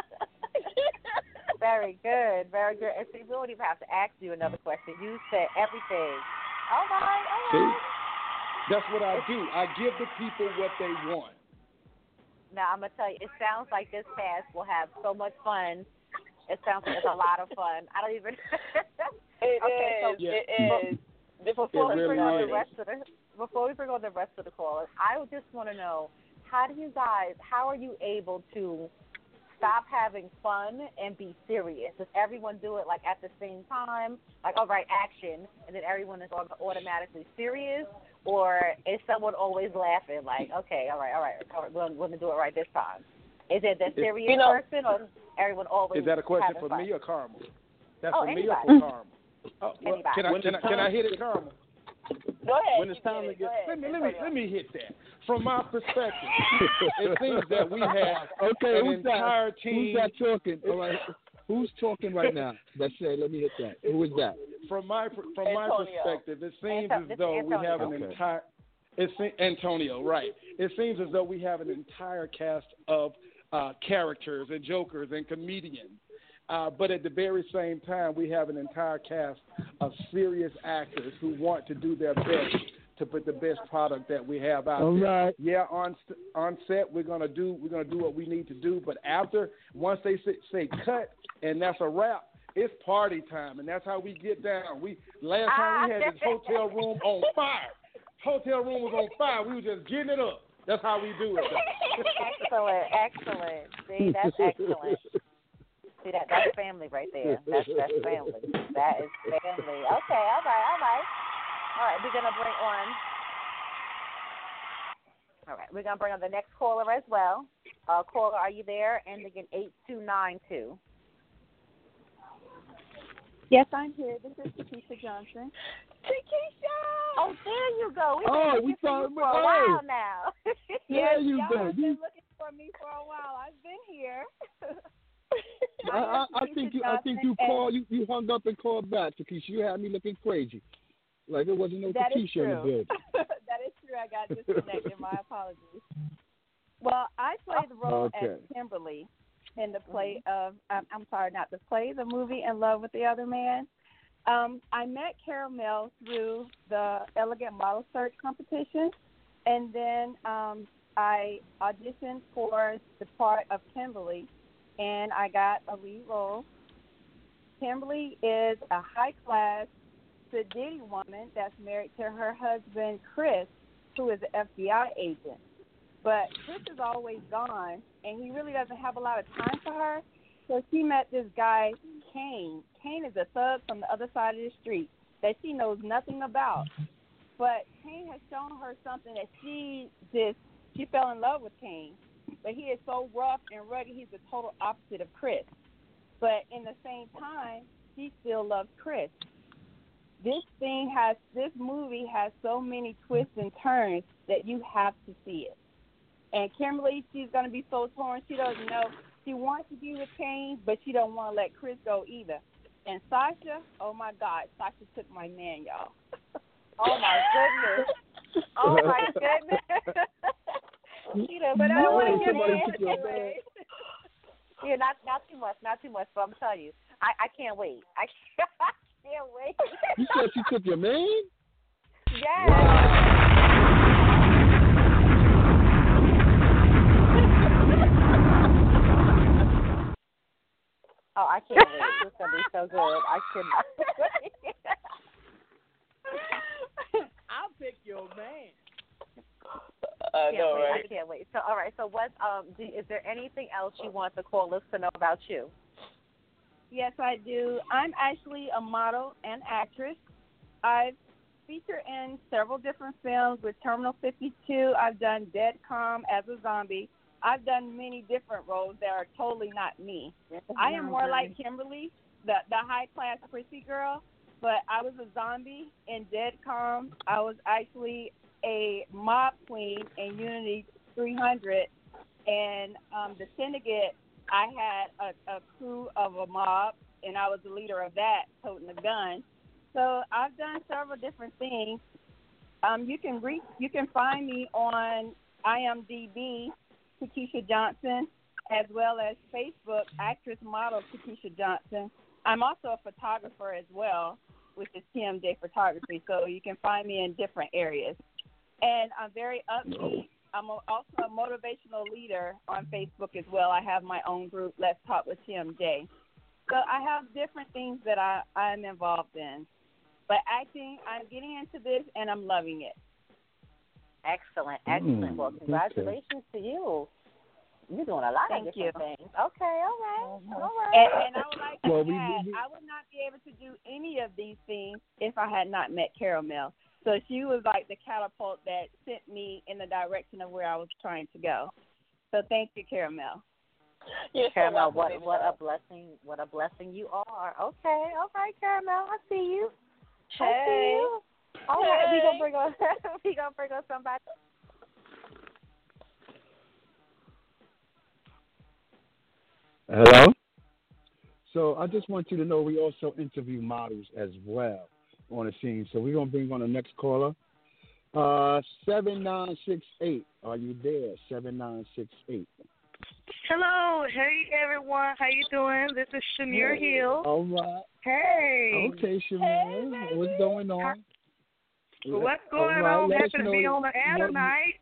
Speaker 3: Very good. And see, we don't even have to ask you another question. You said everything. All right.
Speaker 11: See? That's what I do. I give the people what they want.
Speaker 3: Now, I'm going to tell you, it sounds like this cast will have so much fun It sounds like it's a lot of fun. I don't even.
Speaker 4: It is.
Speaker 3: Before we bring on
Speaker 11: really
Speaker 3: the rest of the callers, I would just want to know, how are you able to stop having fun and be serious? Does everyone do it like at the same time? Like, all right, action, and then everyone is automatically serious? Or is someone always laughing like, okay, all right, we're going to do it right this time? Is it the serious person, or everyone always
Speaker 11: Is that a question for
Speaker 3: fun?
Speaker 11: me or Carmel? That's for
Speaker 3: anybody.
Speaker 11: me or for Carmel? Well,
Speaker 3: Anybody.
Speaker 11: can I hit it, Carmel?
Speaker 4: Go ahead.
Speaker 11: When it's time to get, let me hit that. From my perspective, it seems that we have an entire team.
Speaker 2: Who's that talking? All right. Who's talking right now? That's it. Let me hit that. Who is that?
Speaker 11: From my perspective, it seems as though we have an entire. Antonio, right? It seems as though we have an entire cast of characters and jokers and comedians. But at the very same time, we have an entire cast of serious actors who want to do their best to put the best product that we have out there.
Speaker 2: Right.
Speaker 11: Yeah, on set we're gonna do what we need to do. But once they say cut and that's a wrap, it's party time, and that's how we get down. Last time we had this hotel room on fire. Hotel room was on fire. We were just getting it up. That's how we do it.
Speaker 3: Excellent. See, that's excellent. See, that's family right there. That's family. That is family. Okay, all right. All right, we're going to bring on the next caller as well. Caller, are you there? Ending in 8292.
Speaker 12: Yes, I'm here. This is Takesha Johnson.
Speaker 3: Takesha! Oh, there you go.
Speaker 2: We saw
Speaker 3: for a while now.
Speaker 2: There you
Speaker 12: y'all
Speaker 2: go.
Speaker 12: have been looking for me for a while. I've been here.
Speaker 2: I think you called. You hung up and called back, Takesha. You had me looking crazy, like there wasn't no Takesha in the building.
Speaker 12: That is true. I got disconnected. My apologies. Well, I played the role as Kimberly in the play of. I'm sorry, not the play, the movie In Love with the Other Man. I met Caramel through the Elegant Model Search competition, and then I auditioned for the part of Kimberly, and I got a lead role. Kimberly is a high-class Sadiddy woman that's married to her husband, Chris, who is an FBI agent. But Chris is always gone, and he really doesn't have a lot of time for her. So she met this guy, Kane. Kane is a thug from the other side of the street that she knows nothing about. But Kane has shown her something that she fell in love with Kane. But he is so rough and rugged, he's the total opposite of Chris. But in the same time, she still loves Chris. This movie has so many twists and turns that you have to see it. And Kimberly, she's going to be so torn. She doesn't know. She wants to be with Kane, but she don't want to let Chris go either. And Sasha, oh, my God, Sasha took my man, y'all.
Speaker 3: Oh, my goodness. Oh, my goodness.
Speaker 12: But I don't want to give it away.
Speaker 3: Yeah, not too much, but I'm telling you, I can't wait. I can't wait.
Speaker 2: You said she took your man?
Speaker 3: Yes.
Speaker 2: Wow.
Speaker 3: Oh, I can't wait. It's going to be so good. I cannot wait.
Speaker 11: I'll pick your man.
Speaker 4: I know, right?
Speaker 3: I can't wait. So, all right. So, what? Is there anything else you want the callers to know about you?
Speaker 12: Yes, I do. I'm actually a model and actress. I've featured in several different films with Terminal 52. I've done Dead Calm as a zombie. I've done many different roles that are totally not me. I am more like Kimberly, the high-class prissy girl, but I was a zombie in Dead Calm. I was actually a mob queen in Unity 300, and the Syndicate, I had a crew of a mob, and I was the leader of that, toting a gun. So I've done several different things. You can find me on IMDb, Takesha Johnson, as well as Facebook, actress model Takesha Johnson. I'm also a photographer as well, which is TMJ Photography, so you can find me in different areas. And I'm very upbeat. I'm also a motivational leader on Facebook as well. I have my own group, Let's Talk with TMJ. So I have different things that I'm involved in. But acting, I'm getting into this and I'm loving it.
Speaker 3: Excellent, excellent. Well, congratulations to you. You're doing a lot of different things. Okay, all right.
Speaker 12: And I would like to add, I would not be able to do any of these things if I had not met Caramel. So she was like the catapult that sent me in the direction of where I was trying to go. So thank you, Caramel.
Speaker 3: Caramel, what a blessing! What a blessing you are. Okay, all right, Caramel, I see you.
Speaker 12: Hey.
Speaker 3: I see you. All right, we gonna bring us somebody.
Speaker 2: Hello. So I just want you to know we also interview models as well on the scene. So we're gonna bring on the next caller. 7968. Are you there? 7968.
Speaker 13: Hello, hey everyone, how you doing? This is Shamir Hill.
Speaker 2: All right.
Speaker 13: Hey.
Speaker 2: Okay, Shamir, what's going on?
Speaker 13: What's going on? Happy to be on the air tonight.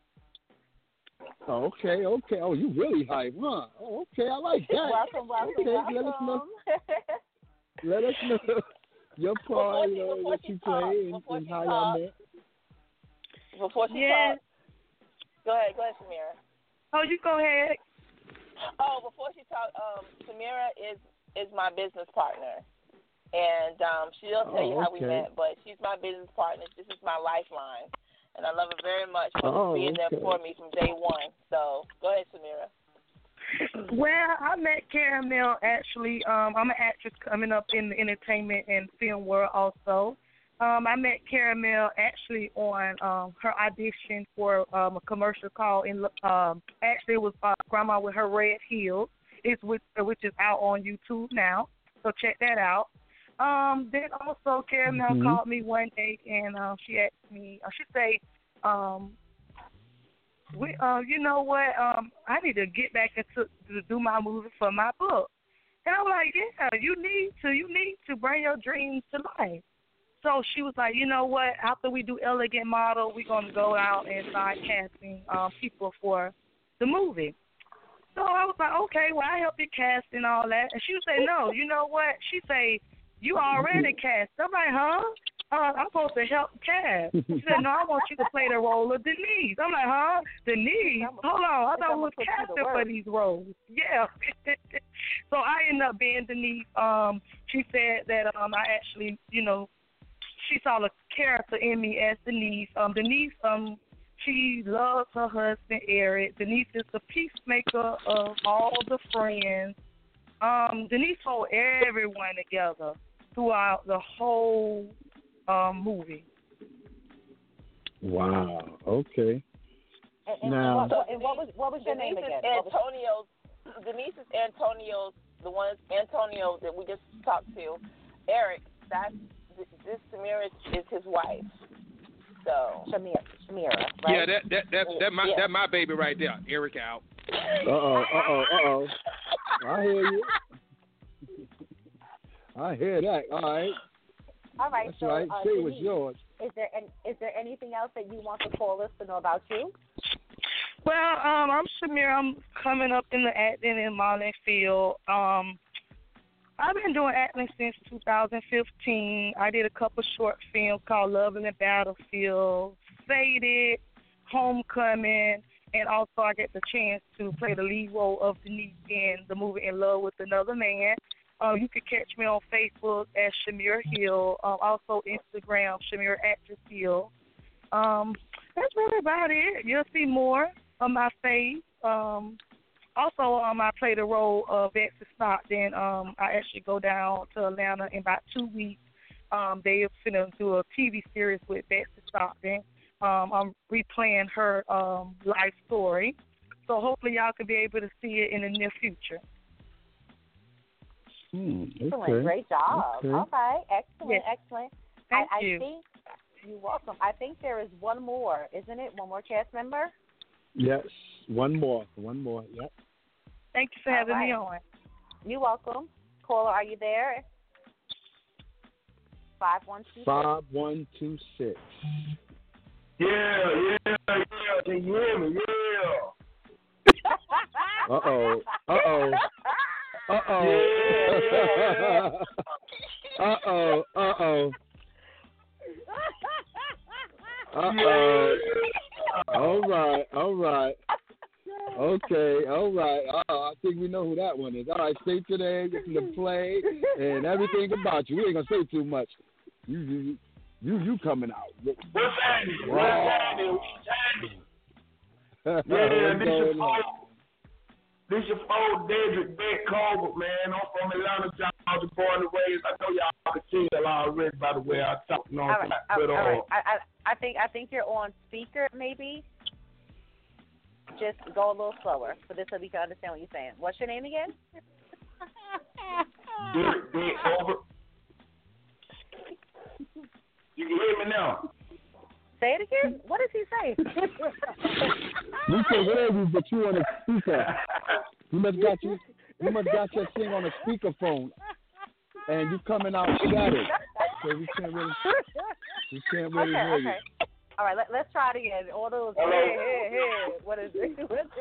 Speaker 2: Okay. Oh, you really hype, huh? Oh, okay, I like that.
Speaker 3: Welcome.
Speaker 2: Let us know your part, what you play and how y'all met.
Speaker 4: Before she talks, go ahead, Samira.
Speaker 13: Oh, you go ahead.
Speaker 4: Oh, before she talks, Samira is my business partner, and she'll tell you how we met. But she's my business partner. This is my lifeline, and I love her very much for being there for me from day one. So go ahead, Samira.
Speaker 13: Well, I met Caramel actually. I'm an actress coming up in the entertainment and film world also. I met Caramel actually on her audition for a commercial call actually it was Grandma with Her Red Heels, which is out on YouTube now. So check that out. Then also Caramel called me one day and she asked me, she said, you know what? I need to get back to do my movie for my book. And I'm like, yeah, you need to bring your dreams to life. So she was like, you know what? After we do Elegant Model, we're going to go out and start casting people for the movie. So I was like, okay, well, I help you cast and all that. And she would say, no, you know what? She say, you already cast. I'm like, huh? I'm supposed to help cast. She said, no, I want you to play the role of Denise. I'm like, huh? Denise? Hold on. I thought we was casting for these roles. Yeah. So I ended up being Denise. She said that I actually, she saw the character in me as Denise. Denise, she loves her husband, Eric. Denise is the peacemaker of all the friends. Denise holds everyone together throughout the whole movie.
Speaker 2: Wow. Okay.
Speaker 3: Now, what was your name again?
Speaker 4: Denise is Antonio's, Antonio that we just talked to. Eric, this Samira is his wife. So Shamira, right?
Speaker 14: Yeah, that's my baby right there. Eric out.
Speaker 2: Uh-oh. I hear you. I hear that. All right. That's
Speaker 3: so,
Speaker 2: right. Say it was yours.
Speaker 3: Is there anything else that you want the callers to know about you?
Speaker 13: Well, I'm Shamira. I'm coming up in the acting and modeling field. I've been doing acting since 2015. I did a couple short films called Love in the Battlefield, Faded, Homecoming, and also I get the chance to play the lead role of Denise in the movie In Love with Another Man. You can catch me on Facebook as Shamir Hill, also Instagram, Shamir Actress Hill. That's really about it. You'll see more of my face. Also, I play the role of Betsy Stockton. I actually go down to Atlanta in about 2 weeks. They're going to do a TV series with Betsy Stockton. I'm replaying her life story. So hopefully y'all can be able to see it in the near future.
Speaker 3: Excellent. Great job.
Speaker 2: Okay.
Speaker 3: All right. Excellent.
Speaker 13: Yes.
Speaker 3: Excellent.
Speaker 13: Thank
Speaker 3: you. I think you're welcome. I think there is one more, isn't it? One more cast member?
Speaker 2: Yes. One more. Yep.
Speaker 13: Thank you for having me on.
Speaker 3: You're welcome. Caller, are you there? 5126.
Speaker 2: 5126.
Speaker 15: Yeah. Can you hear me? Yeah.
Speaker 2: Uh-oh. All right. Okay, all right. I think we know who that one is. All right, stay today, get to the play, and everything about you. We ain't gonna say too much. You coming out.
Speaker 15: What's happening? This your phone, Dedrick Beck Colbert, man. I'm from Atlanta, Georgia, born and raised. I know y'all can tell already by the way I talk.
Speaker 3: All right. I think you're on speaker, maybe. Just go a little slower so we can understand what you're saying. What's your name again?
Speaker 15: Dedrick Beck Colbert. You can hear me now.
Speaker 3: Say it again. What does he say?
Speaker 2: You can hear you, but you on a speaker. You must got your thing on a speakerphone, and you coming out shattered, so we can't really hear you.
Speaker 3: All right, let's try it again. All those hey. What is it?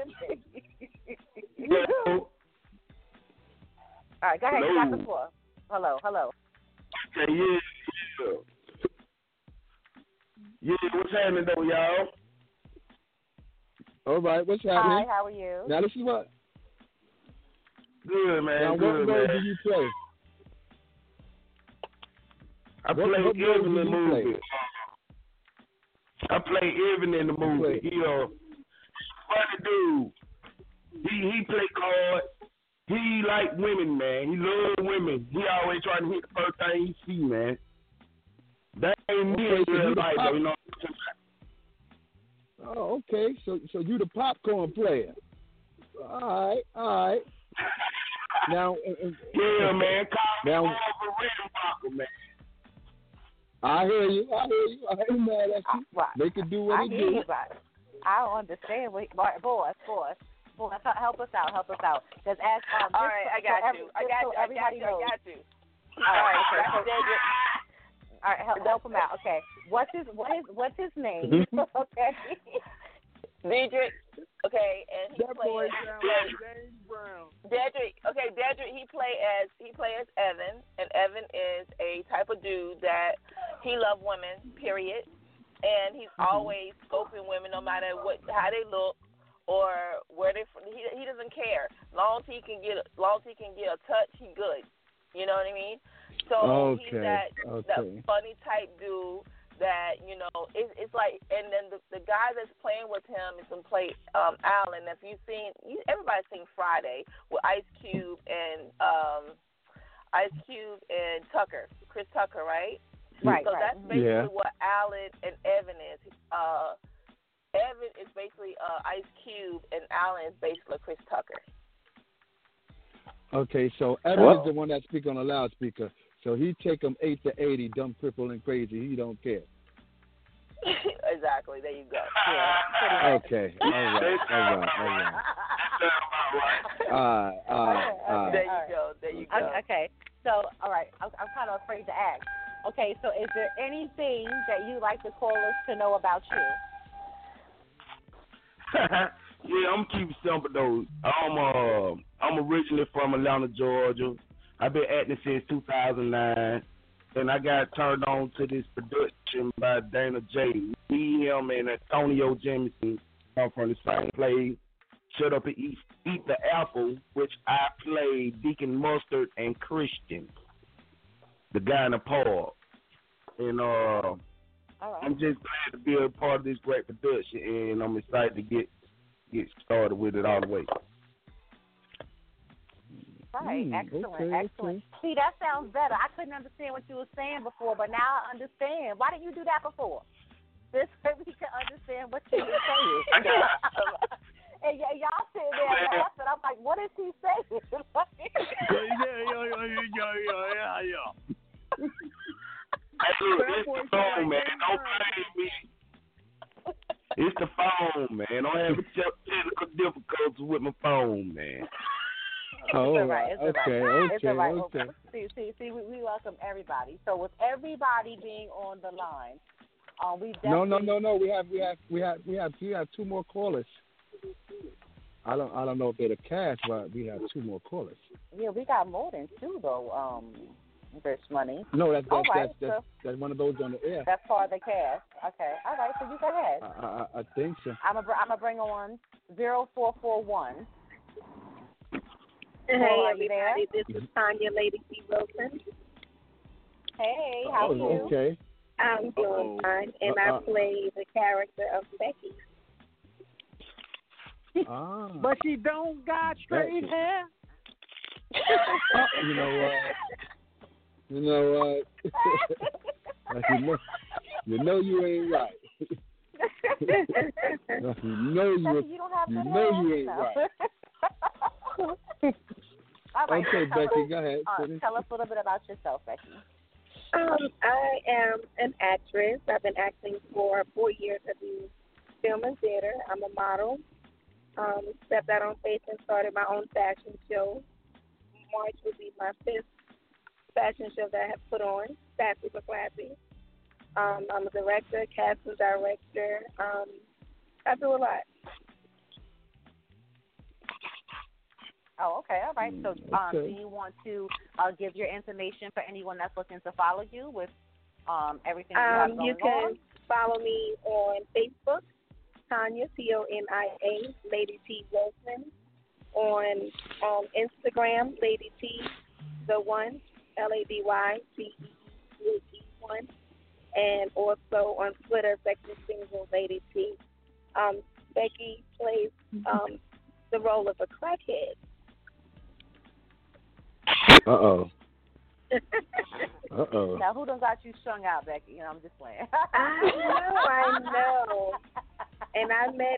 Speaker 3: All right, go ahead. You got the floor. Hello.
Speaker 15: Okay, yeah. Yeah, what's happening though, y'all?
Speaker 2: All right, what's happening?
Speaker 3: Hi, how are you?
Speaker 2: Now this is what.
Speaker 15: Good, man.
Speaker 2: Now,
Speaker 15: good,
Speaker 2: what role
Speaker 15: man.
Speaker 2: do you play?
Speaker 15: I play Irvin in the movie. I play Irvin in the movie. He funny dude. He play cards. He like women, man. He love women. He always trying to hit the first thing he see, man. That ain't me in real life, though, you know.
Speaker 2: Oh, okay. So you the popcorn player. All right. Now,
Speaker 15: yeah, man.
Speaker 2: Now, man. I hear you. I ain't mad at you. They can do what they do.
Speaker 3: I don't understand. Boys, help us out. Because as
Speaker 4: all right, I got you.
Speaker 3: Everybody knows.
Speaker 4: I got you.
Speaker 3: All right, help him out. Okay, what's his name? Okay,
Speaker 4: Dedrick. Okay, and he plays
Speaker 11: James Brown.
Speaker 4: Dedrick. Okay, Dedrick. He play as Evan, and Evan is a type of dude that he loves women. Period. And he's always scoping women, no matter how they look or where they. He doesn't care. Long as he can get a touch, he good. You know what I mean? So he's that funny type dude that, you know, it's like, and then the guy that's playing with him is going to play Alan. If you've seen, everybody's seen Friday with Ice Cube and Tucker, Chris Tucker, right?
Speaker 3: Right.
Speaker 4: So that's basically what Alan and Evan is. Evan is basically Ice Cube, and Alan is basically Chris Tucker.
Speaker 2: Okay, so Evan is the one that speaks on a loudspeaker. So he take them 8 to 80, dumb, crippled, and crazy. He don't care.
Speaker 4: Exactly. There you go.
Speaker 2: Yeah, okay. All right.
Speaker 4: There you go.
Speaker 3: Okay. So, all right. I'm kind of afraid to ask. Okay. So, is there anything that you like the callers to know about you?
Speaker 15: Yeah, I'm keeping simple though. I'm originally from Atlanta, Georgia. I've been acting since 2009, and I got turned on to this production by Dana J. Me, him, and Antonio Jameson come from the same play. Shut Up and Eat the Apple, which I played Deacon Mustard and Christian, the guy in the pub. And I'm just glad to be a part of this great production, and I'm excited to get started with it all the way.
Speaker 3: Right, excellent. See, that sounds better. I couldn't understand what you were saying before, but now I understand. Why didn't you do that before? This way we can understand what you were saying. And y'all sitting there laughing. I'm like, what is he saying?
Speaker 15: Yeah. It's the phone, man. Don't blame me. It's the phone, man. Don't have technical difficulties with my phone, man.
Speaker 2: Oh,
Speaker 3: right.
Speaker 2: Okay.
Speaker 3: See, we welcome everybody. So with everybody being on the line, we
Speaker 2: No. We have 2 more callers. I don't know if they're the cast, but we have 2 more callers.
Speaker 3: Yeah, we got more than two though. Rich Money.
Speaker 2: No, that's one of those on the air.
Speaker 3: That's part of the cast. Okay. All right. So you go ahead.
Speaker 2: I think so.
Speaker 3: I'm gonna bring on 0441.
Speaker 6: Hey everybody, this is Tanya Lady C. Wilson.
Speaker 3: Hey, how are you?
Speaker 2: Okay.
Speaker 6: I'm doing fine, and I play the character of Becky.
Speaker 8: But she don't got straight hair.
Speaker 2: You know what? you know you ain't right. you know you ain't right.
Speaker 3: All right,
Speaker 2: okay,
Speaker 3: so
Speaker 2: Becky, go ahead.
Speaker 3: Tell us a little bit about yourself, Becky.
Speaker 6: I am an actress. I've been acting for 4 years at the film and theater. I'm a model. Stepped out on faith and started my own fashion show. March will be my 5th fashion show that I have put on, Sassy but Classy. I'm a director, casting director. I do a lot.
Speaker 3: Oh, okay, all right. So, do you want to give your information for anyone that's looking to follow you with everything you have going on?
Speaker 6: You can follow me on Facebook, Tanya, Tonia, Lady T. Wilson. On Instagram, Lady T, the one, LADYTEE1, and also on Twitter, Sexy Single Lady T. Becky plays the role of a crackhead.
Speaker 2: Uh-oh.
Speaker 3: Now, who done got you strung out, Becky? I'm just playing.
Speaker 6: I know. And I met,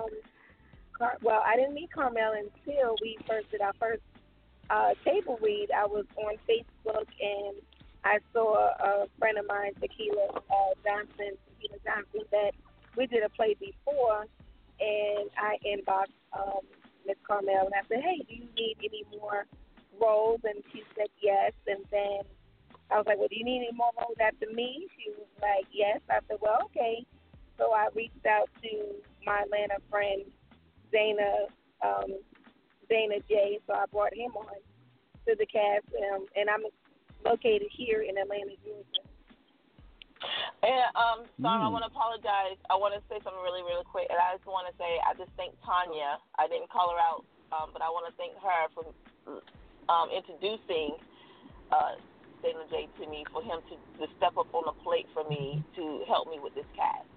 Speaker 6: I didn't meet Carmel until we first did our first table read. I was on Facebook, and I saw a friend of mine, Tequila Johnson, that we did a play before, and I inboxed Miss Carmel, and I said, hey, do you need any more roles? And she said yes, and then I was like, well, do you need any more roles after me? She was like, yes. I said, well, okay. So I reached out to my Atlanta friend, Dana J. So I brought him on to the cast, and I'm located here in Atlanta, Georgia.
Speaker 4: And Son, I want to apologize. I want to say something really, really quick, and I just want to say I just thank Tanya. I didn't call her out, but I want to thank her for introducing Dana J to me, for him to step up on the plate for me to help me with this cast.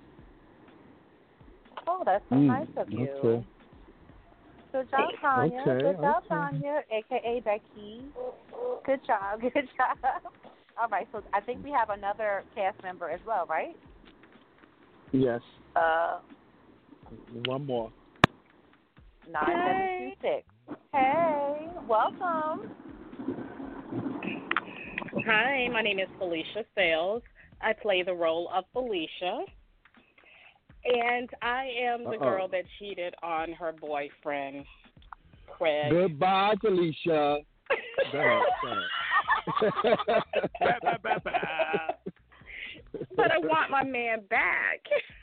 Speaker 3: Oh, that's so nice of you.
Speaker 2: Okay.
Speaker 3: Good job, Tanya. Good job,
Speaker 2: Okay.
Speaker 3: Tanya, a.k.a. Becky. Good job. Good job. All right, so I think we have another cast member as well, right?
Speaker 2: Yes. One more.
Speaker 3: 9726. Hey, welcome.
Speaker 16: Hi, my name is Felicia Sales. I play the role of Felicia. And I am the girl that cheated on her boyfriend, Craig.
Speaker 2: Goodbye, Felicia. Go ahead.
Speaker 16: But I want my man back.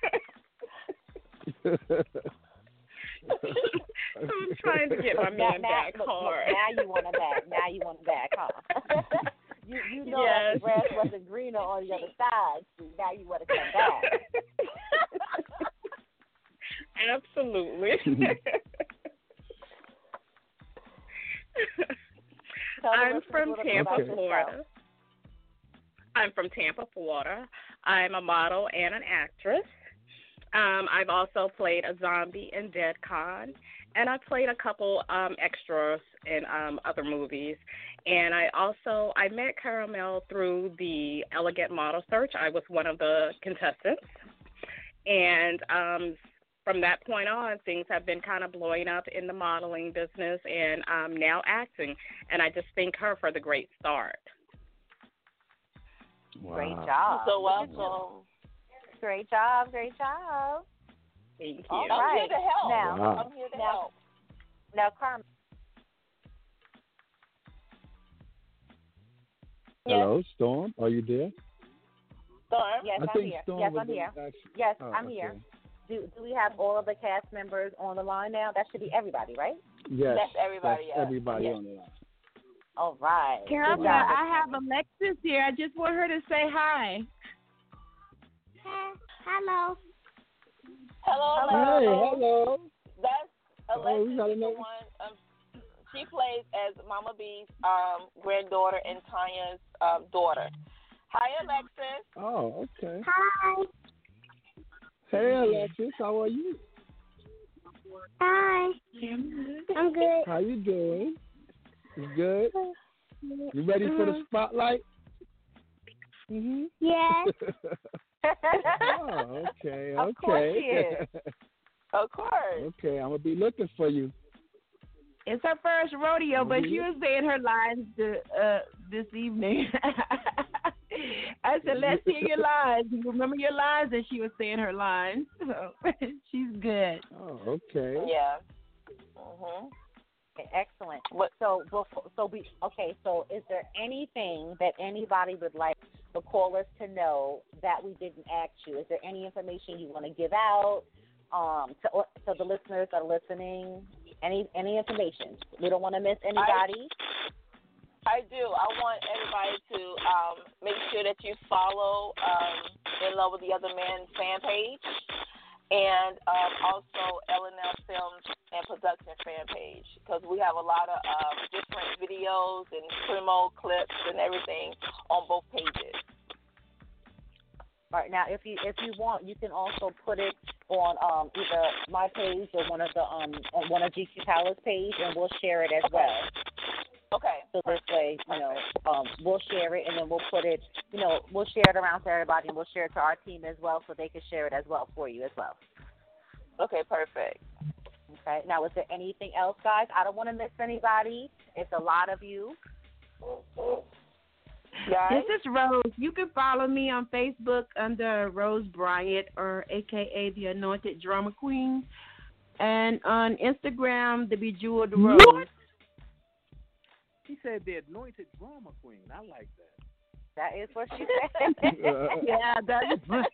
Speaker 16: I'm trying to get my man back hard.
Speaker 3: Now you want him back. Huh? you know that the grass wasn't greener on the other side. So now you want to come back.
Speaker 16: Absolutely. I'm from Tampa, Florida. I'm from Tampa, Florida. I'm a model and an actress. I've also played a zombie in Dead Con, and I played a couple extras in other movies. And I met Caramel through the Elegant Model Search. I was one of the contestants. And from that point on, things have been kind of blowing up in the modeling business, and I'm now acting. And I just thank her for the great start.
Speaker 2: Wow.
Speaker 3: Great job.
Speaker 4: So welcome.
Speaker 3: Great job.
Speaker 16: Thank you.
Speaker 3: All
Speaker 4: I'm
Speaker 3: right.
Speaker 4: here to help.
Speaker 2: Wow.
Speaker 4: I'm here to help.
Speaker 3: Now, Carmen.
Speaker 2: Hello, Storm. Are you there?
Speaker 4: Storm?
Speaker 3: Yes, I'm here. Yes, I'm here. Yes, I'm here. Do we have all of the cast members on the line now? That should be everybody, right?
Speaker 2: Yes.
Speaker 4: That's everybody.
Speaker 2: That's everybody on the line.
Speaker 3: All right.
Speaker 5: Carol, I have Alexis here. I just want her to say hi.
Speaker 17: Hello.
Speaker 4: Hello.
Speaker 2: Hey, hello.
Speaker 4: That's Alexis, the one. She plays as Mama B's granddaughter and Tanya's daughter. Hi, Alexis.
Speaker 2: Oh, okay.
Speaker 17: Hi.
Speaker 2: Hey, Alexis, how are you?
Speaker 17: Hi. I'm good.
Speaker 2: How you doing? You good? You ready for the spotlight?
Speaker 17: Yes.
Speaker 2: Oh, okay.
Speaker 3: Of course she is.
Speaker 4: Of course.
Speaker 2: Okay, I'm gonna be looking for you.
Speaker 5: It's her first rodeo, but she was saying her lines this evening. I said, let's hear your lines. You remember your lines? And she was saying her lines. So she's good.
Speaker 2: Oh, okay.
Speaker 4: Yeah. Mhm.
Speaker 3: Okay, excellent. So is there anything that anybody would like the callers to know that we didn't ask you? Is there any information you want to give out to the listeners that are listening? Any information? We don't want to miss anybody.
Speaker 4: I do. I want everybody to make sure that you follow In Love with the Other Man fan page, and also L&L Films and Production fan page, because we have a lot of different videos and promo clips and everything on both pages.
Speaker 3: All right, now if you want, you can also put it on either my page or one of GQ Palace page, and we'll share it as well.
Speaker 4: Okay.
Speaker 3: So this way, we'll share it, and then we'll put it, we'll share it around to everybody, and we'll share it to our team as well, so they can share it as well for you as well.
Speaker 4: Okay, perfect.
Speaker 3: Okay. Now, is there anything else, guys? I don't want to miss anybody. It's a lot of you.
Speaker 5: Guys? This is Rose. You can follow me on Facebook under Rose Bryant, or AKA the Anointed Drama Queen, and on Instagram, the Bejeweled Rose.
Speaker 8: What? She said the Anointed Drama Queen. I like that.
Speaker 3: That is what she said.
Speaker 5: Yeah, that is what.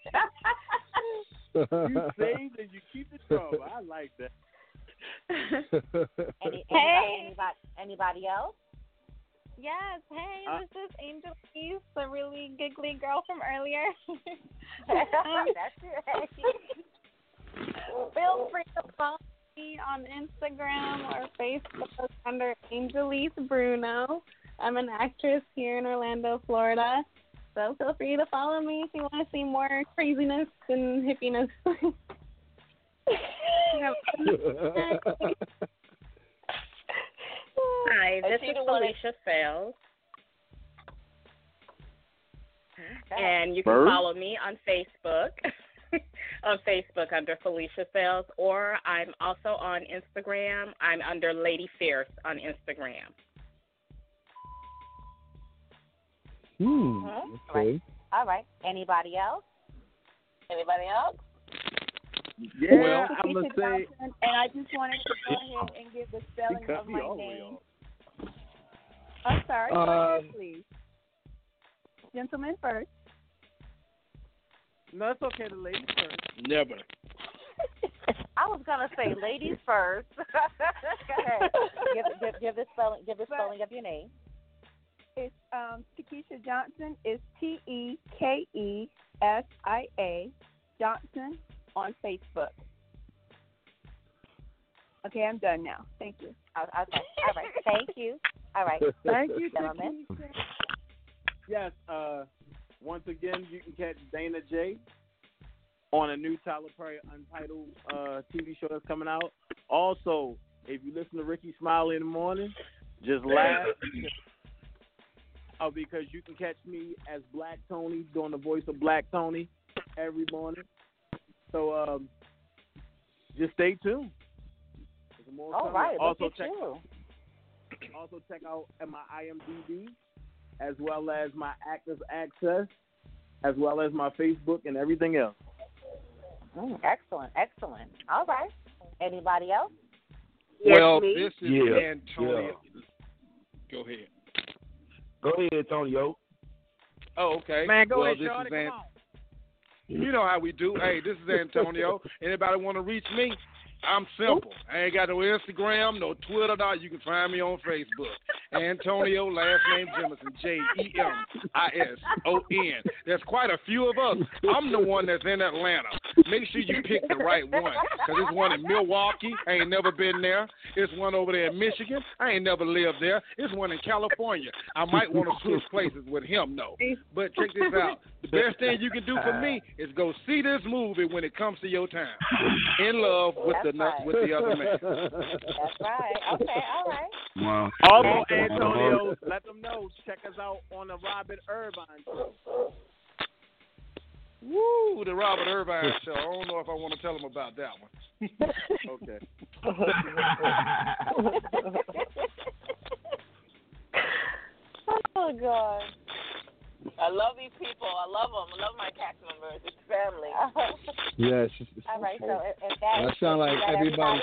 Speaker 8: You save and you keep the drama. I like that.
Speaker 3: Anybody else?
Speaker 7: Yes. Hey, this is Angel Eve, the really giggly girl from earlier.
Speaker 3: That's it.
Speaker 7: Feel free to follow me on Instagram or Facebook under Angelise Bruno. I'm an actress here in Orlando, Florida. So feel free to follow me if you want to see more craziness and hippiness.
Speaker 16: Hi, this is Felicia Sales. And you can follow me on Facebook. On Facebook under Felicia Sales, or I'm also on Instagram. I'm under Lady Fierce on Instagram.
Speaker 2: Okay.
Speaker 3: All right. Anybody else?
Speaker 8: Yeah, I'm going to say.
Speaker 12: And I just wanted to go ahead and give the spelling of my name. I'm sorry. Go ahead, please. Gentlemen first.
Speaker 8: No, it's okay. The ladies first.
Speaker 14: Never.
Speaker 3: I was gonna say ladies first. Go ahead. Give the spelling of your name.
Speaker 12: It's Takesha Johnson. It's TEKESIA Johnson on Facebook. Okay, I'm done now. Thank you.
Speaker 3: Okay. All right. Thank you. All right.
Speaker 8: Thank you,
Speaker 3: gentlemen.
Speaker 8: Yes. Once again, you can catch Dana J on a new Tyler Perry Untitled TV show that's coming out. Also, if you listen to Ricky Smiley in the morning, just laugh. Because you can catch me as Black Tony, doing the voice of Black Tony every morning. So just stay tuned. There's more
Speaker 3: All
Speaker 8: coming.
Speaker 3: right.
Speaker 8: Also check out at my IMDb, as well as my Actors Access, as well as my Facebook and everything else.
Speaker 3: Excellent. All right. Anybody else?
Speaker 14: Well,
Speaker 3: yes,
Speaker 14: this is Antonio. Go ahead.
Speaker 15: Go ahead, Antonio.
Speaker 14: Oh, okay.
Speaker 8: Man, go ahead,
Speaker 14: this
Speaker 8: Shorty,
Speaker 14: is You know how we do. Hey, this is Antonio. Anybody want to reach me?
Speaker 11: I'm simple. I ain't got no Instagram, no Twitter. No, you can find me on Facebook. Antonio, last name Jemison, Jemison. There's quite a few of us. I'm the one that's in Atlanta. Make sure you pick the right one, because there's one in Milwaukee. I ain't never been there. There's one over there in Michigan. I ain't never lived there. There's one in California. I might want to switch places with him, though. But check this out. The best thing you can do for me is go see this movie when it comes to your time. In love with the other man.
Speaker 3: That's right. Okay, all right.
Speaker 15: Wow.
Speaker 10: Also, Antonio, let them know. Check us out on the Robert Irvine show.
Speaker 11: Woo, the Robert Irvine show. I don't know if I want to tell him about that one. Okay.
Speaker 4: Oh, God. I love these people. I love them. I love my cast members. It's family.
Speaker 2: Yes.
Speaker 3: All right, so if that
Speaker 2: sound like everybody.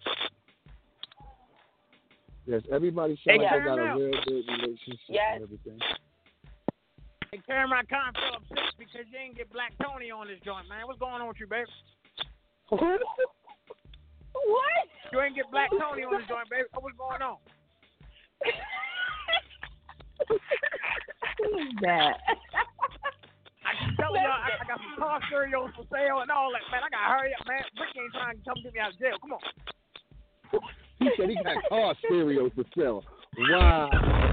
Speaker 2: Yes, everybody sounds like they got a real good relationship and everything.
Speaker 8: Hey, Cameron, I kind of feel upset because you didn't get Black Tony on this joint, man. What's going on with you, baby?
Speaker 3: What?
Speaker 8: You ain't get Black Tony on this joint, baby. What's going on?
Speaker 5: Who is that?
Speaker 8: I keep telling y'all, I got some car stereos for sale and all that, man. I gotta hurry up, man. Rick ain't trying to come get me out of jail. Come on.
Speaker 2: He said he got car stereos for sale. Wow.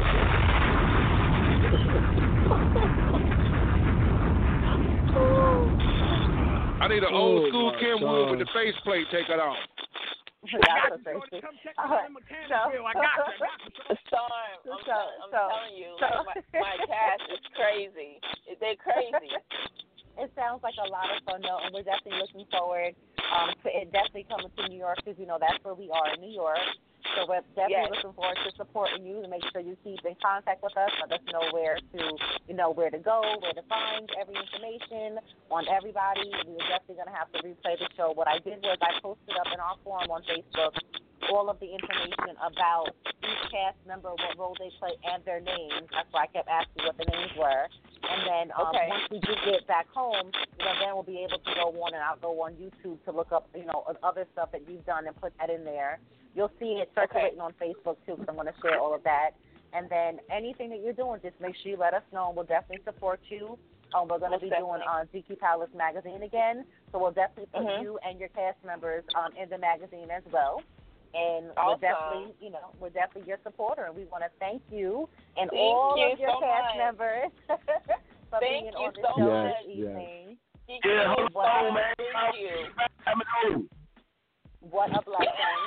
Speaker 11: I need an old school Kenwood with the faceplate taken off.
Speaker 3: That's
Speaker 8: Come check out the Mechanicsville. I got you.
Speaker 4: Storm, I'm telling you, my cast is crazy. They're crazy.
Speaker 3: It sounds like a lot of fun, though, and we're definitely looking forward to it definitely coming to New York, because, that's where we are in New York. So we're definitely looking forward to supporting you, to make sure you keep in contact with us, let us know where to, where to go, where to find every information on everybody. We're definitely going to have to replay the show. What I did was I posted up in our forum on Facebook all of the information about each cast member, what role they play, and their names. That's why I kept asking what the names were. And then once we do get back home, then we'll be able to go on, and I'll go on YouTube to look up, other stuff that you've done and put that in there. You'll see it circulating on Facebook, too, because I'm going to share all of that. And then anything that you're doing, just make sure you let us know, and we'll definitely support you. We're going to be doing GQ Palace magazine again, so we'll definitely put you and your cast members in the magazine as well. And we're definitely your supporter, and we want to thank you and all of your cast members for being on the show this evening.
Speaker 15: Yeah, hold on, man.
Speaker 4: Thank you.
Speaker 3: What a blessing.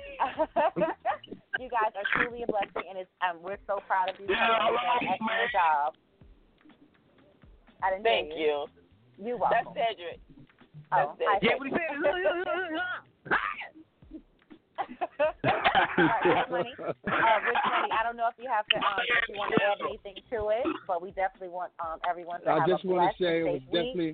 Speaker 3: You guys are truly a blessing, and we're so proud of you. You've done an excellent job. I didn't
Speaker 4: Thank you.
Speaker 3: You're welcome.
Speaker 4: That's Cedric.
Speaker 3: Oh,
Speaker 4: That's
Speaker 8: yeah, what he said.
Speaker 3: Rich Money, I don't know if you have to, if you want to add anything to it, but we definitely want everyone to have a blessed and safe week.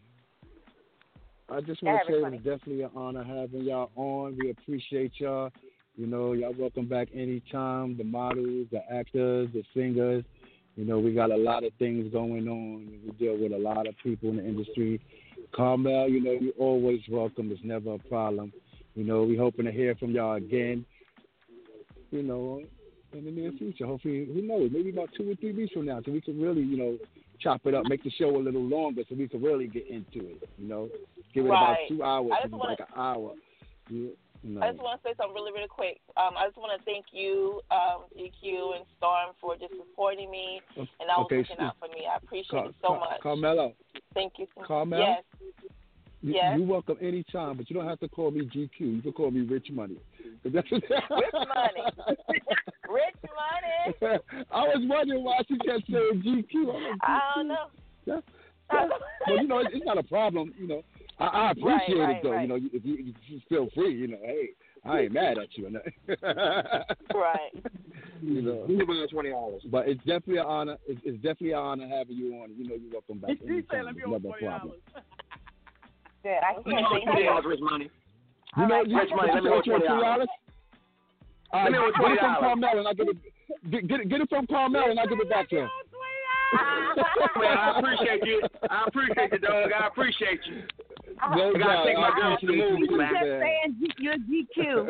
Speaker 2: I just want to say it was definitely an honor having y'all on. We appreciate y'all. Y'all welcome back anytime. The models, the actors, the singers. We got a lot of things going on. We deal with a lot of people in the industry. Carmel, you're always welcome. It's never a problem. We're hoping to hear from y'all again, in the near future. Hopefully, who knows, maybe about 2 or 3 weeks from now, so we can really, chop it up, make the show a little longer so we can really get into it, Give it about 2 hours, like an hour.
Speaker 4: I just want to say something really, really quick. I just want to thank you, GQ and Storm, for just supporting me and always looking out for me. I appreciate it so much.
Speaker 2: Carmelo.
Speaker 4: Thank you.
Speaker 2: Carmel?
Speaker 4: Yes. Yes.
Speaker 2: You're welcome anytime, but you don't have to call me GQ. You can call me Rich Money.
Speaker 4: Rich Money. Rich Money.
Speaker 2: I was wondering why she kept saying GQ.
Speaker 4: I don't know.
Speaker 2: Yeah. But, it's not a problem. I appreciate it, though.
Speaker 4: Right.
Speaker 2: If you feel free, hey, I ain't mad at you.
Speaker 4: Right.
Speaker 2: $20. But it's definitely an honor. It's definitely an honor having you on. You're welcome back.
Speaker 8: He said, let me owe $20.
Speaker 3: Good. I can't thank you.
Speaker 15: Rich Money.
Speaker 2: Rich Money. Let me owe $20.
Speaker 15: Let me owe $20.
Speaker 2: Get it from Carmel, and I give it. Get it from Carmel, and I give it back to him.
Speaker 15: Man, I appreciate you. I appreciate you, dog. I appreciate you.
Speaker 2: No
Speaker 15: I gotta take my girl to the movies,
Speaker 5: You
Speaker 15: man.
Speaker 5: just saying you're GQ.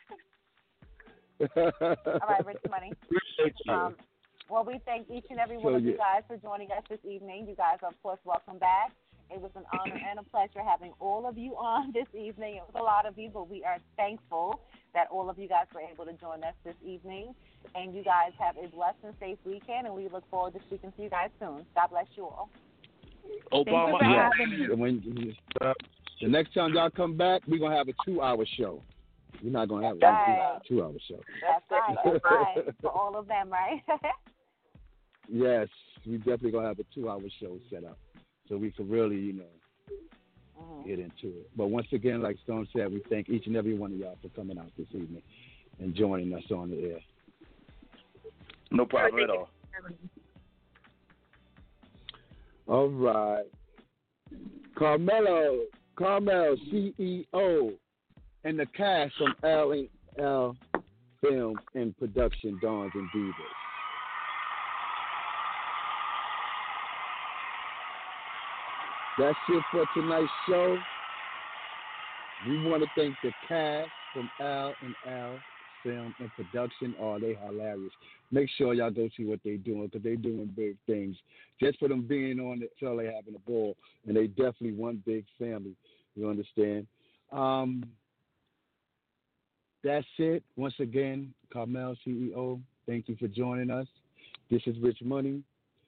Speaker 3: All right, Rich Money.
Speaker 15: Appreciate you.
Speaker 3: Well, we thank each and every one of you guys for joining us this evening. You guys, of course, welcome back. It was an honor and a pleasure having all of you on this evening. It was a lot of you, but we are thankful that all of you guys were able to join us this evening. And you guys have a blessed and safe weekend, and we look forward to speaking to you guys soon. God bless you all.
Speaker 14: Obama.
Speaker 2: The next time y'all come back, we're going to have a 2-hour show. We're not going to have a 2-hour show.
Speaker 3: That's right. That's right. For all of them, right?
Speaker 2: Yes, we definitely going to have a 2-hour show set up so we can really, get into it. But once again, like Stone said, we thank each and every one of y'all for coming out this evening and joining us on the air.
Speaker 15: No problem at all.
Speaker 2: All right. Carmel, CEO, and the cast from L&L Films and Production, Dons and Divas. That's it for tonight's show. We want to thank the cast from L&L Film and Production. Oh, they hilarious. Make sure y'all go see what they're doing, because they're doing big things. Just for them being on it, so they having a ball. And they definitely one big family. You understand? That's it. Once again, Carmel, CEO, thank you for joining us. This is Rich Money.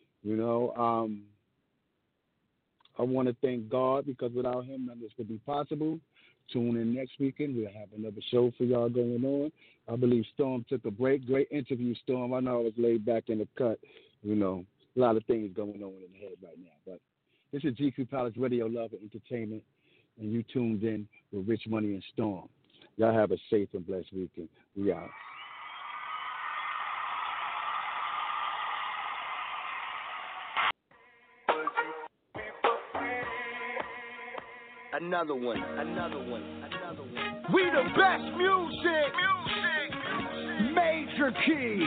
Speaker 2: I want to thank God, because without him, none of this would be possible. Tune in next weekend. We'll have another show for y'all going on. I believe Storm took a break. Great interview, Storm. I know I was laid back in the cut. A lot of things going on in the head right now. But this is GQ Palace Radio, Love and Entertainment, and you tuned in with Rich Money and Storm. Y'all have a safe and blessed weekend. We out.
Speaker 15: Another one.
Speaker 1: We the best music. Major key.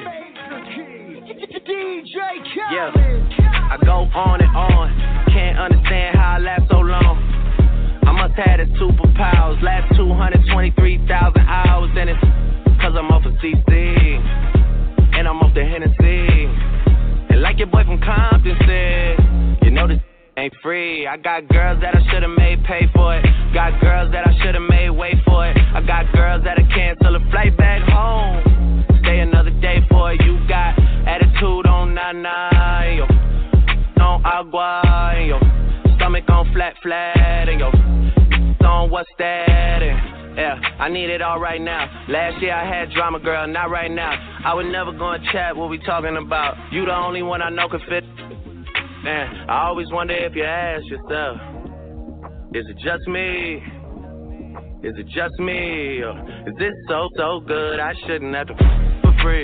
Speaker 1: DJ Khaled.
Speaker 18: Yeah, I go on and on. Can't understand how I last so long. I must have the superpowers. Last 223,000 hours. And it's cause I'm off of CC. And I'm off the Hennessy. And like your boy from Compton said, you know this ain't free. I got girls that I should've made pay for it. Got girls that I should've made wait for it. I got girls that I cancel a flight back home. Stay another day for it. You got attitude on nana, yo. On agua, yo. Stomach on flat, and yo. On what's that? And yeah, I need it all right now. Last year I had drama, girl, not right now. I would never go and chat what we talking about. You the only one I know can fit. Man, I always wonder if you ask yourself, is it just me? Is it just me? Or is this so good I shouldn't have to for free?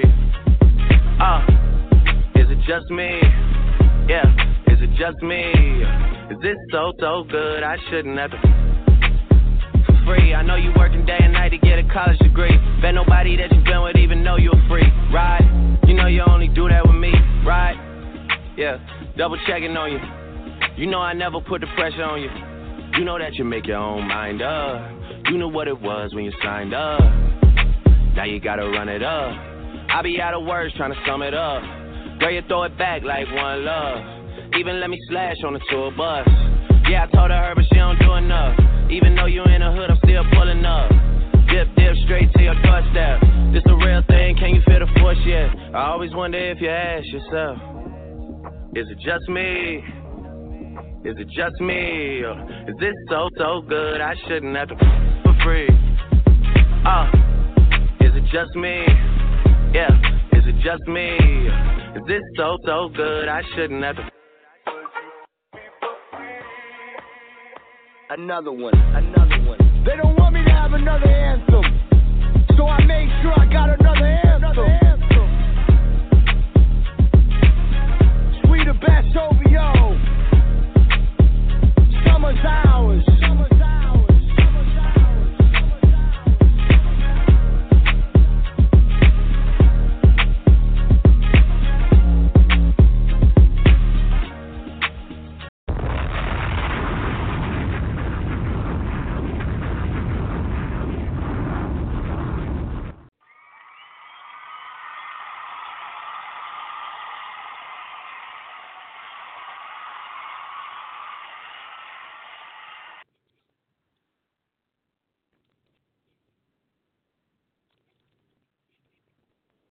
Speaker 18: Is it just me? Yeah, is it just me? Is this so good I shouldn't have to for free? I know you working day and night to get a college degree. Bet nobody that you've been with even know you're free, right? You know you only do that with me, right? Yeah. Double checking on you. You know I never put the pressure on you. You know that you make your own mind up. You knew what it was when you signed up. Now you gotta run it up. I be out of words trying to sum it up. Girl, you throw it back like one love. Even let me slash on the tour bus. Yeah, I told her but she don't do enough. Even though you in the hood, I'm still pulling up. Dip straight to your doorstep. This a real thing, can you feel the force yet? I always wonder if you ask yourself, is it just me? Is it just me? Or is this so good I shouldn't have to for free? Is it just me? Yeah, is it just me? Is this so good I shouldn't have to?
Speaker 15: Another one.
Speaker 1: They don't want me to have another anthem.